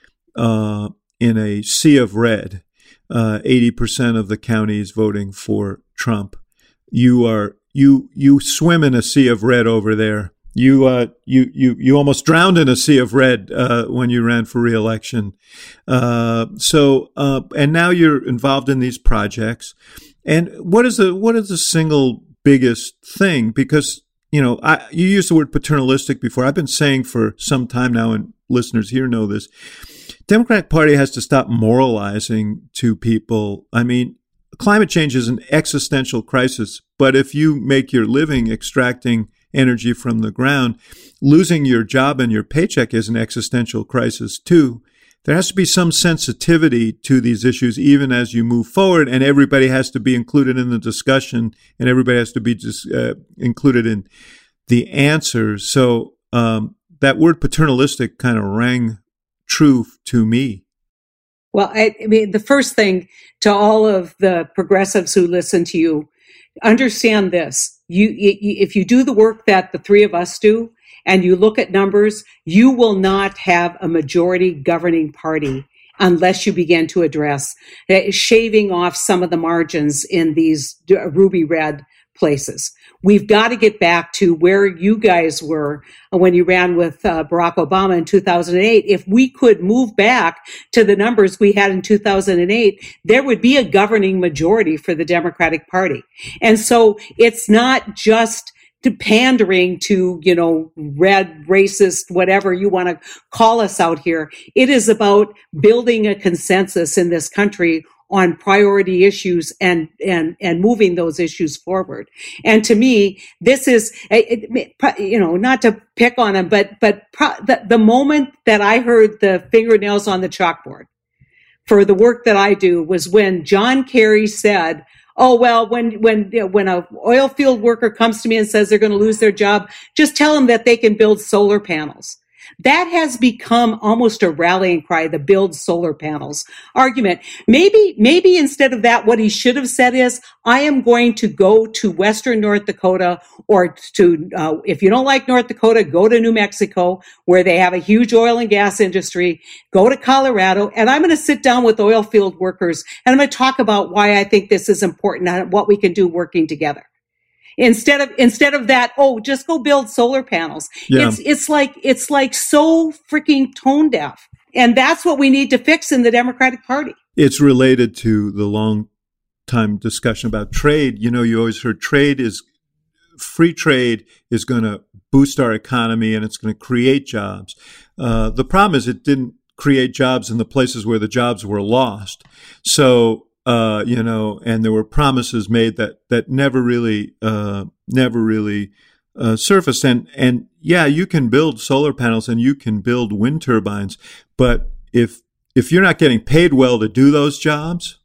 uh, in a sea of red. Uh, eighty percent of the counties voting for Trump. You are you you swim in a sea of red over there. You uh, you you you almost drowned in a sea of red uh, when you ran for re-election. Uh, so uh, and now you're involved in these projects. And what is the what is the single biggest thing? Because you know I, you used the word paternalistic before. I've been saying for some time now, and listeners here know this. Democratic Party has to stop moralizing to people. I mean, climate change is an existential crisis, but if you make your living extracting energy from the ground, losing your job and your paycheck is an existential crisis too. There has to be some sensitivity to these issues even as you move forward, and everybody has to be included in the discussion, and everybody has to be just, uh, included in the answers. So um, that word paternalistic kind of rang true to me. Well, I, I mean, the first thing to all of the progressives who listen to you, understand this. You, if you do the work that the three of us do, and you look at numbers, you will not have a majority governing party unless you begin to address uh, shaving off some of the margins in these ruby red places. We've got to get back to where you guys were when you ran with uh, Barack Obama in two thousand eight. If we could move back to the numbers we had in two thousand eight, there would be a governing majority for the Democratic Party. And so it's not just to pandering to, you know, red, racist, whatever you want to call us out here. It is about building a consensus in this country on priority issues and, and, and moving those issues forward. And to me, this is, it, you know, not to pick on them, but, but pro, the, the moment that I heard the fingernails on the chalkboard for the work that I do was when John Kerry said, oh, well, when, when, you know, when a oil field worker comes to me and says they're going to lose their job, just tell them that they can build solar panels. That has become almost a rallying cry, the build solar panels argument. Maybe, maybe instead of that, what he should have said is, I am going to go to Western North Dakota, or to, uh, if you don't like North Dakota, go to New Mexico, where they have a huge oil and gas industry, go to Colorado, and I'm going to sit down with oil field workers, and I'm going to talk about why I think this is important and what we can do working together. Instead of, instead of that, oh, just go build solar panels. Yeah. It's, it's like, it's like so freaking tone deaf. And that's what we need to fix in the Democratic Party. It's related to the long time discussion about trade. You know, you always heard trade is, free trade is going to boost our economy and it's going to create jobs. Uh, the problem is it didn't create jobs in the places where the jobs were lost. So, Uh, you know, and there were promises made that that never really, uh, never really uh, surfaced. And and yeah, you can build solar panels and you can build wind turbines, but if if you're not getting paid well to do those jobs,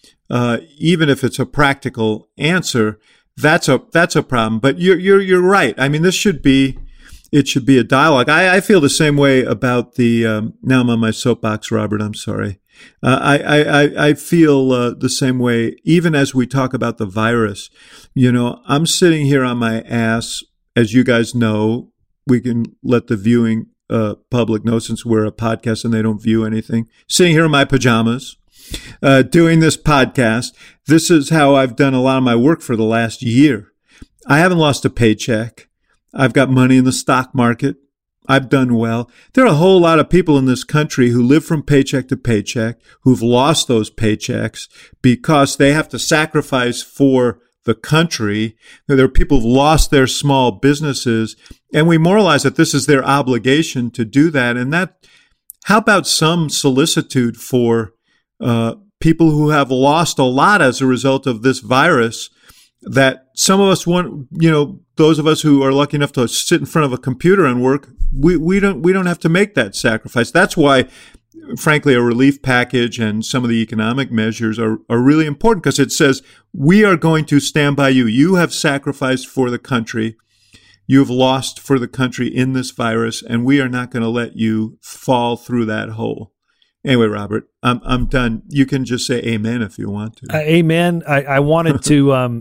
uh, even if it's a practical answer, that's a that's a problem. But you're you're you're right. I mean, this should be. It should be a dialogue. I, I feel the same way about the. Um, now I'm on my soapbox, Robert. I'm sorry. Uh, I, I, I feel uh, the same way, even as we talk about the virus. You know, I'm sitting here on my ass, as you guys know. We can let the viewing uh, public know, since we're a podcast and they don't view anything. Sitting here in my pajamas, uh, doing this podcast. This is how I've done a lot of my work for the last year. I haven't lost a paycheck. I've got money in the stock market. I've done well. There are a whole lot of people in this country who live from paycheck to paycheck, who've lost those paychecks because they have to sacrifice for the country. There are people who've lost their small businesses, and we moralize that this is their obligation to do that. And that, how about some solicitude for uh, people who have lost a lot as a result of this virus, that some of us want, you know, those of us who are lucky enough to sit in front of a computer and work, we, we don't we don't have to make that sacrifice. That's why, frankly, a relief package and some of the economic measures are, are really important, because it says we are going to stand by you. You have sacrificed for the country. You have lost for the country in this virus, and we are not going to let you fall through that hole. Anyway, Robert, I'm I'm done. You can just say amen if you want to. Uh, amen. I, I wanted to, um,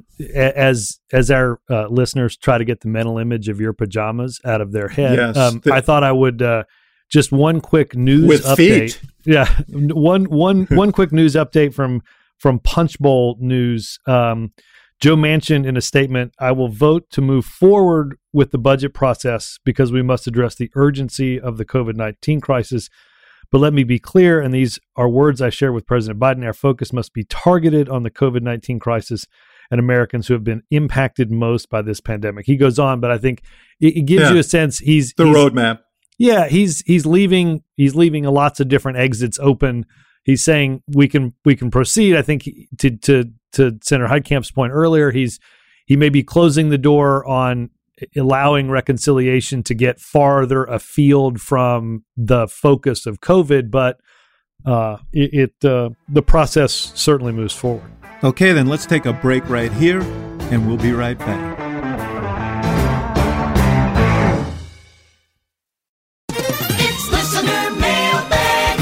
as as our uh, listeners try to get the mental image of your pajamas out of their head, yes, um, the, I thought I would uh, just one quick news with update. Feet. Yeah, one one one quick news update from from Punchbowl News. Um, Joe Manchin, in a statement, I will vote to move forward with the budget process because we must address the urgency of the COVID nineteen crisis. But let me be clear, and these are words I share with President Biden, our focus must be targeted on the COVID nineteen crisis and Americans who have been impacted most by this pandemic. He goes on, but I think it, it gives yeah. you a sense he's the he's, roadmap. Yeah, he's he's leaving he's leaving lots of different exits open. He's saying we can we can proceed. I think he, to to to Senator Heitkamp's point earlier, he's he may be closing the door on allowing reconciliation to get farther afield from the focus of COVID, but uh, it, it uh, the process certainly moves forward. Okay, then let's take a break right here, and we'll be right back. It's listener mailbag.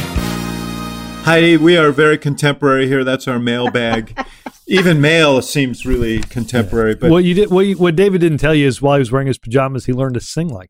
Heidi, we are very contemporary here. That's our mailbag. Even mail seems really contemporary. But what you did, what, you, what David didn't tell you is while he was wearing his pajamas, he learned to sing like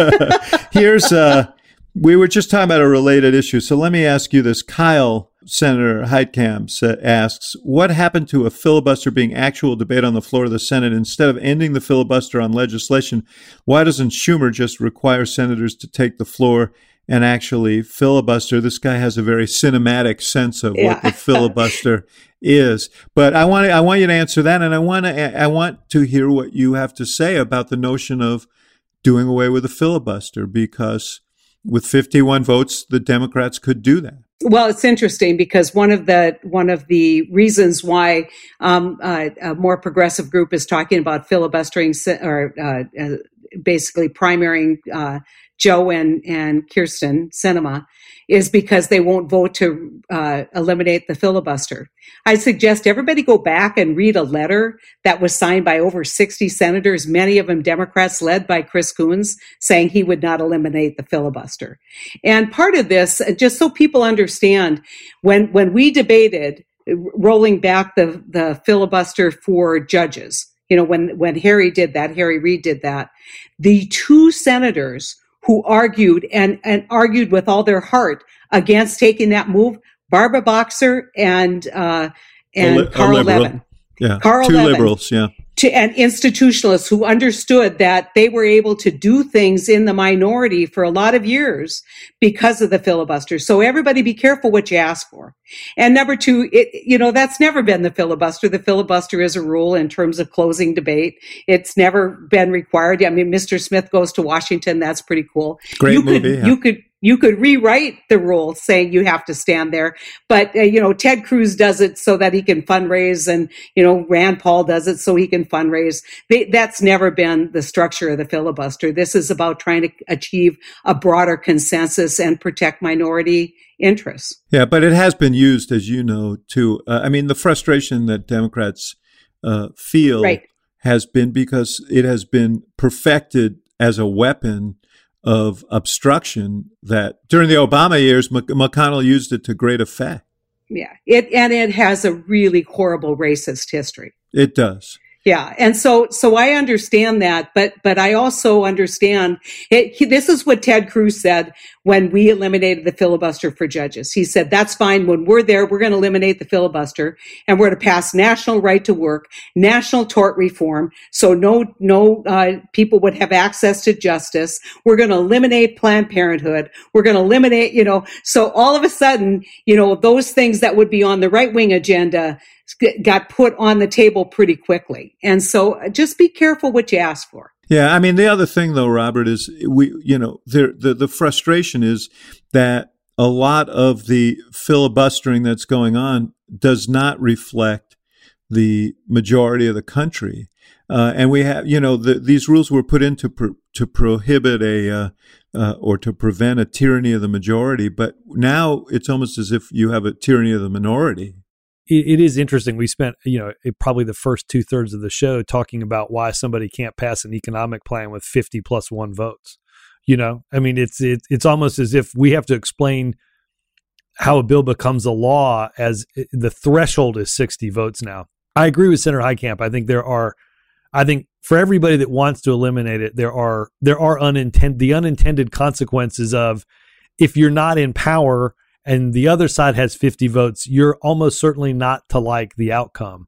that. Here's uh, we were just talking about a related issue. So let me ask you this. Kyle, Senator Heitkamp, asks, what happened to a filibuster being actual debate on the floor of the Senate? Instead of ending the filibuster on legislation, why doesn't Schumer just require senators to take the floor and actually filibuster? This guy has a very cinematic sense of Yeah. what the filibuster is. But I want to, I want you to answer that, and I want to I want to hear what you have to say about the notion of doing away with the filibuster, because with fifty-one votes, the Democrats could do that. Well, it's interesting because one of the one of the reasons why um, uh, a more progressive group is talking about filibustering or uh, uh, basically primarying uh, Joe and and Kirsten Sinema is because they won't vote to uh, eliminate the filibuster. I suggest everybody go back and read a letter that was signed by over sixty senators, many of them Democrats, led by Chris Coons, saying he would not eliminate the filibuster. And part of this, just so people understand, when when we debated rolling back the, the filibuster for judges, you know, when, when Harry did that, Harry Reid did that, the two senators who argued and, and argued with all their heart against taking that move, Barbara Boxer and uh, and li- Carl Levin. Yeah, Carl two Levin, liberals, yeah. To, and institutionalists who understood that they were able to do things in the minority for a lot of years because of the filibuster. So everybody be careful what you ask for. And number two, it, you know, that's never been the filibuster. The filibuster is a rule in terms of closing debate. It's never been required. I mean, Mister Smith Goes to Washington. That's pretty cool. Great you movie. Could, yeah. You could, you could rewrite the rule saying you have to stand there. But, uh, you know, Ted Cruz does it so that he can fundraise, and, you know, Rand Paul does it so he can fundraise. They, that's never been the structure of the filibuster. This is about trying to achieve a broader consensus and protect minority interests. Yeah, but it has been used, as you know, to, uh, I mean, the frustration that Democrats uh, feel Right. has been because it has been perfected as a weapon of obstruction that during the Obama years, Mc- McConnell used it to great effect. Yeah. It, and it has a really horrible racist history. It does. Yeah. And so, so I understand that, but, but I also understand it. He, this is what Ted Cruz said when we eliminated the filibuster for judges. He said, that's fine. When we're there, we're going to eliminate the filibuster, and we're going to pass national right to work, national tort reform. So no, no, uh, people would have access to justice. We're going to eliminate Planned Parenthood. We're going to eliminate, you know, so all of a sudden, you know, those things that would be on the right wing agenda got put on the table pretty quickly. And so just be careful what you ask for. Yeah, I mean, the other thing, though, Robert, is we, you know, the, the the frustration is that a lot of the filibustering that's going on does not reflect the majority of the country. Uh, and we have, you know, the, these rules were put in to, pro, to prohibit a uh, uh, or to prevent a tyranny of the majority. But now it's almost as if you have a tyranny of the minority. It is interesting. We spent, you know, probably the first two thirds of the show talking about why somebody can't pass an economic plan with fifty plus one votes. You know, I mean, it's it, it's almost as if we have to explain how a bill becomes a law as the threshold is sixty votes now. I agree with Senator Heitkamp. I think there are, I think for everybody that wants to eliminate it, there are there are unintended the unintended consequences of if you're not in power and the other side has fifty votes, you're almost certainly not to like the outcome.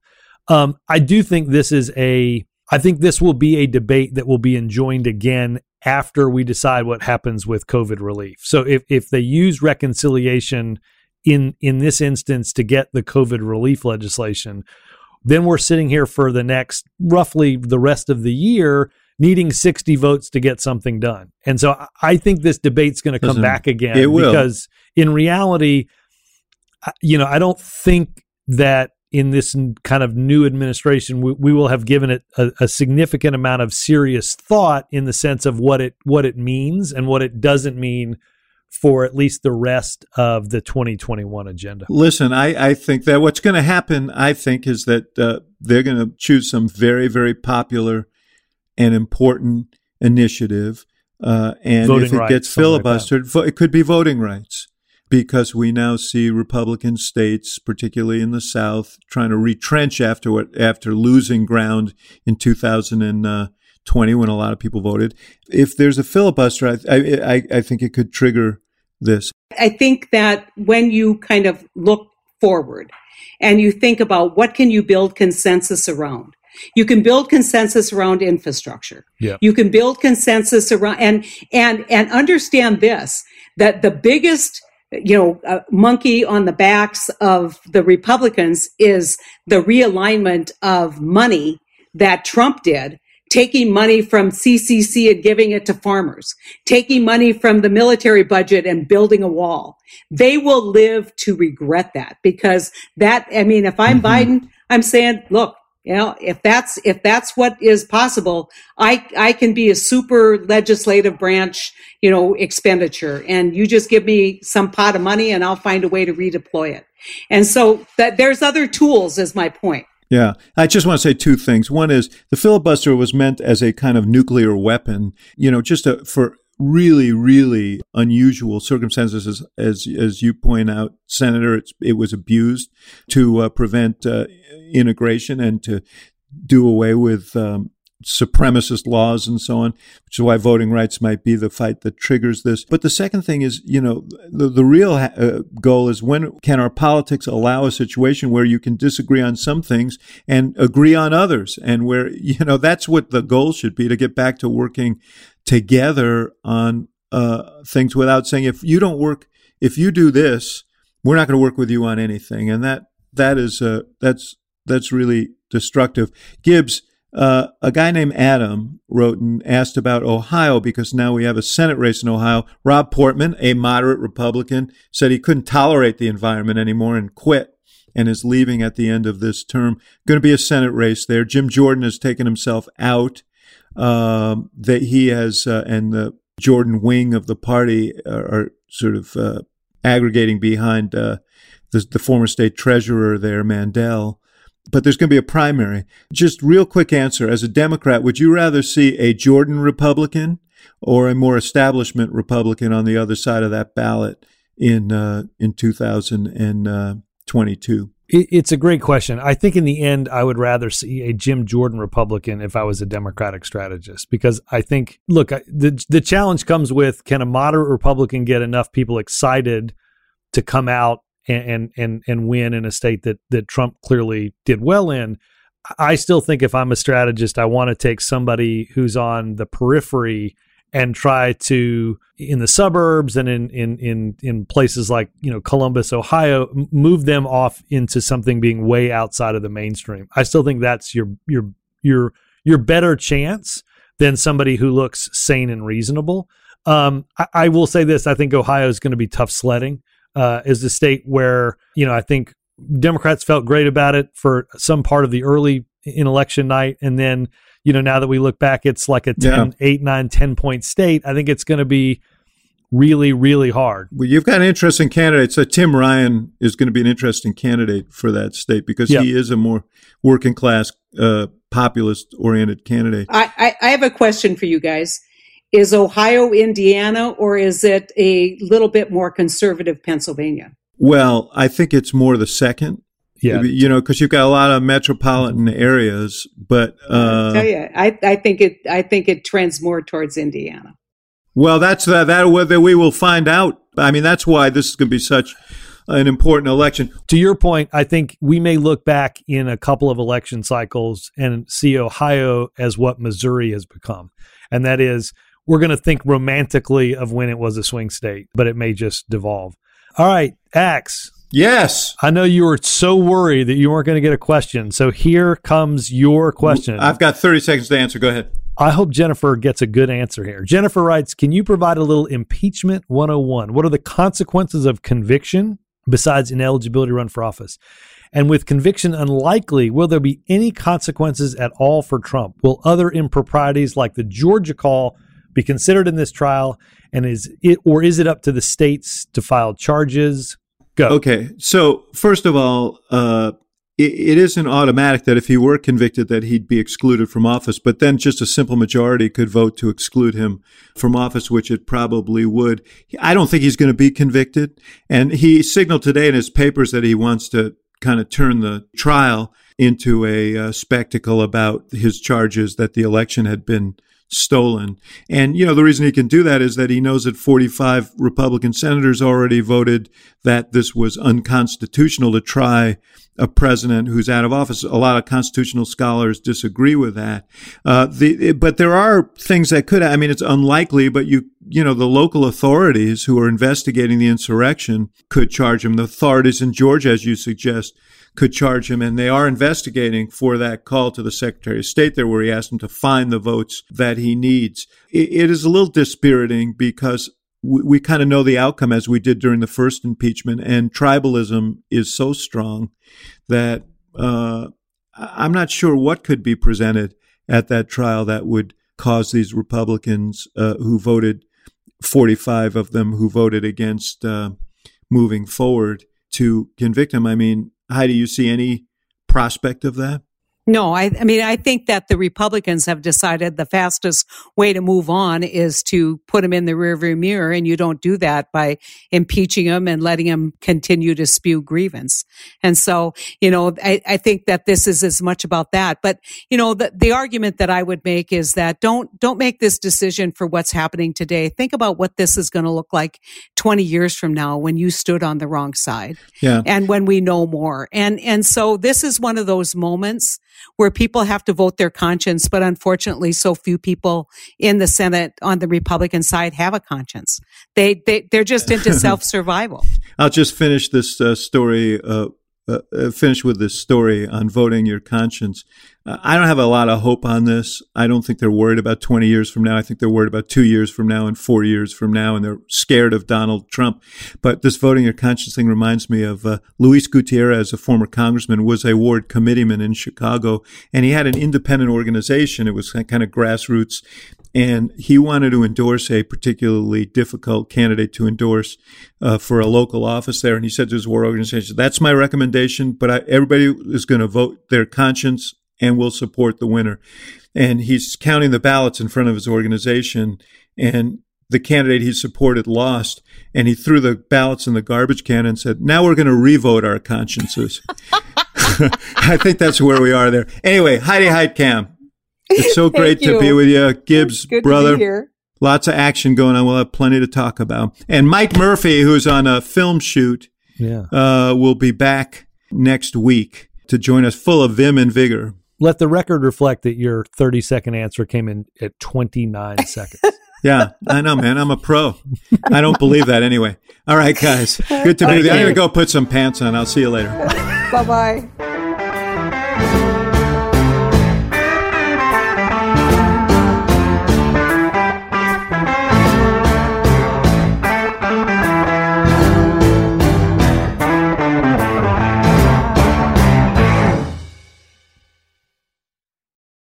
Um, I do think this is a, I think this will be a debate that will be enjoined again after we decide what happens with COVID relief. So if, if they use reconciliation in, in this instance to get the COVID relief legislation, then we're sitting here for the next, roughly the rest of the year, needing sixty votes to get something done. And so I think this debate's going to come Listen, back again it will. because in reality, you know, I don't think that in this kind of new administration, we, we will have given it a, a significant amount of serious thought in the sense of what it what it means and what it doesn't mean for at least the rest of the twenty twenty-one agenda. Listen, I, I think that what's going to happen, I think, is that uh, they're going to choose some very, very popular and important initiative. Uh, and Voting if it rights, gets something like that. filibustered, vo- it could be voting rights. Because we now see Republican states, particularly in the South, trying to retrench after what after losing ground in two thousand twenty when a lot of people voted. If there's a filibuster, I, I, I think it could trigger this. I think that when you kind of look forward and you think about what can you build consensus around, you can build consensus around infrastructure. Yeah. You can build consensus around and and and understand this, that the biggest you know, uh, monkey on the backs of the Republicans is the realignment of money that Trump did, taking money from C C C and giving it to farmers, taking money from the military budget and building a wall. They will live to regret that because that, I mean, if I'm mm-hmm. Biden, I'm saying, look, you know, if that's if that's what is possible, I I can be a super legislative branch, you know, expenditure, and you just give me some pot of money, and I'll find a way to redeploy it. And so that there's other tools, is my point. Yeah, I just want to say two things. One is the filibuster was meant as a kind of nuclear weapon, you know, just a, for really, really unusual circumstances, as as, as you point out, Senator. It's, it was abused to uh, prevent uh, integration and to do away with um, supremacist laws and so on, which is why voting rights might be the fight that triggers this. But the second thing is, you know, the, the real ha- uh, goal is when can our politics allow a situation where you can disagree on some things and agree on others, and where, you know, that's what the goal should be, to get back to working together on uh, things without saying, if you don't work, if you do this, we're not going to work with you on anything. And that that is uh, that's that's really destructive. Gibbs, uh, a guy named Adam wrote and asked about Ohio, because now we have a Senate race in Ohio. Rob Portman, a moderate Republican, said he couldn't tolerate the environment anymore and quit, and is leaving at the end of this term. Going to be a Senate race there. Jim Jordan has taken himself out. Um, that he has, uh, and the Jordan wing of the party are, are sort of uh, aggregating behind uh, the, the former state treasurer there, Mandel. But there's going to be a primary. Just real quick answer. As a Democrat, would you rather see a Jordan Republican or a more establishment Republican on the other side of that ballot in uh, in two thousand twenty-two? It's a great question. I think in the end, I would rather see a Jim Jordan Republican if I was a Democratic strategist, because I think, look, the the challenge comes with, can a moderate Republican get enough people excited to come out and and and win in a state that that Trump clearly did well in? I still think if I'm a strategist, I want to take somebody who's on the periphery and try to, in the suburbs and in in in in places like, you know, Columbus, Ohio, move them off into something being way outside of the mainstream. I still think that's your your your your better chance than somebody who looks sane and reasonable. Um, I, I will say this: I think Ohio is going to be tough sledding. Uh, is the state where, you know, I think Democrats felt great about it for some part of the early in election night, and then, you know, now that we look back, it's like a ten, yeah. eight, nine, ten point state. I think it's going to be really, really hard. Well, you've got an interesting candidate. So Tim Ryan is going to be an interesting candidate for that state, because yeah. he is a more working class, uh, populist oriented candidate. I, I, I have a question for you guys. Is Ohio Indiana, or is it a little bit more conservative Pennsylvania? Well, I think it's more the second. Yeah, you know, because you've got a lot of metropolitan areas, but uh, I tell you, I, I think it, I think it trends more towards Indiana. Well, that's that. That whether we will find out. I mean, that's why this is going to be such an important election. To your point, I think we may look back in a couple of election cycles and see Ohio as what Missouri has become. And that is, we're going to think romantically of when it was a swing state, but it may just devolve. All right, Axe. Yes. I know you were so worried that you weren't going to get a question. So here comes your question. I've got thirty seconds to answer. Go ahead. I hope Jennifer gets a good answer here. Jennifer writes, can you provide a little impeachment one oh one? What are the consequences of conviction besides ineligibility to run for office? And with conviction unlikely, will there be any consequences at all for Trump? Will other improprieties like the Georgia call be considered in this trial? And is it, or is it up to the states to file charges? Go. Okay. So first of all, uh, it, it isn't automatic that if he were convicted that he'd be excluded from office, but then just a simple majority could vote to exclude him from office, which it probably would. I don't think he's going to be convicted. And he signaled today in his papers that he wants to kind of turn the trial into a uh, spectacle about his charges that the election had been stolen. And, you know, the reason he can do that is that he knows that forty-five Republican senators already voted that this was unconstitutional to try a president who's out of office. A lot of constitutional scholars disagree with that. Uh, the, but there are things that could, I mean, it's unlikely, but you, you know, the local authorities who are investigating the insurrection could charge him. The authorities in Georgia, as you suggest, could charge him, and they are investigating for that call to the Secretary of State there where he asked him to find the votes that he needs. It, it is a little dispiriting because we, we kind of know the outcome as we did during the first impeachment, and tribalism is so strong that uh, I'm not sure what could be presented at that trial that would cause these Republicans uh, who voted, forty-five of them who voted against uh, moving forward, to convict him. I mean, Heidi, you see any prospect of that? No, I, I mean, I think that the Republicans have decided the fastest way to move on is to put him in the rearview mirror, and you don't do that by impeaching him and letting him continue to spew grievance. And so, you know, I, I think that this is as much about that. But, you know, the, the argument that I would make is that don't, don't make this decision for what's happening today. Think about what this is going to look like twenty years from now when you stood on the wrong side. Yeah. And when we know more. And, and so this is one of those moments where people have to vote their conscience, but unfortunately, so few people in the Senate on the Republican side have a conscience. They, they, they're just into self-survival. I'll just finish this uh, story, uh, uh, finish with this story on voting your conscience. Uh, I don't have a lot of hope on this. I don't think they're worried about twenty years from now. I think they're worried about two years from now and four years from now, and they're scared of Donald Trump. But this voting your conscience thing reminds me of uh, Luis Gutierrez, a former congressman, was a ward committeeman in Chicago, and he had an independent organization. It was kind of grassroots, and he wanted to endorse a particularly difficult candidate to endorse uh, for a local office there. And he said to his ward organization, that's my recommendation, but I, everybody is going to vote their conscience and will support the winner. And he's counting the ballots in front of his organization, and the candidate he supported lost, and he threw the ballots in the garbage can and said, now we're going to revote our consciences. I think that's where we are there. Anyway, Heidi Heitkamp, it's so great to be with you. Gibbs, Good brother. to be here. Lots of action going on. We'll have plenty to talk about. And Mike Murphy, who's on a film shoot, Yeah. uh, will be back next week to join us full of vim and vigor. Let the record reflect that your thirty second answer came in at twenty-nine seconds. Yeah, I know, man. I'm a pro. I don't believe that anyway. All right, guys. Good to be with you. I'm going to go put some pants on. I'll see you later. Bye-bye.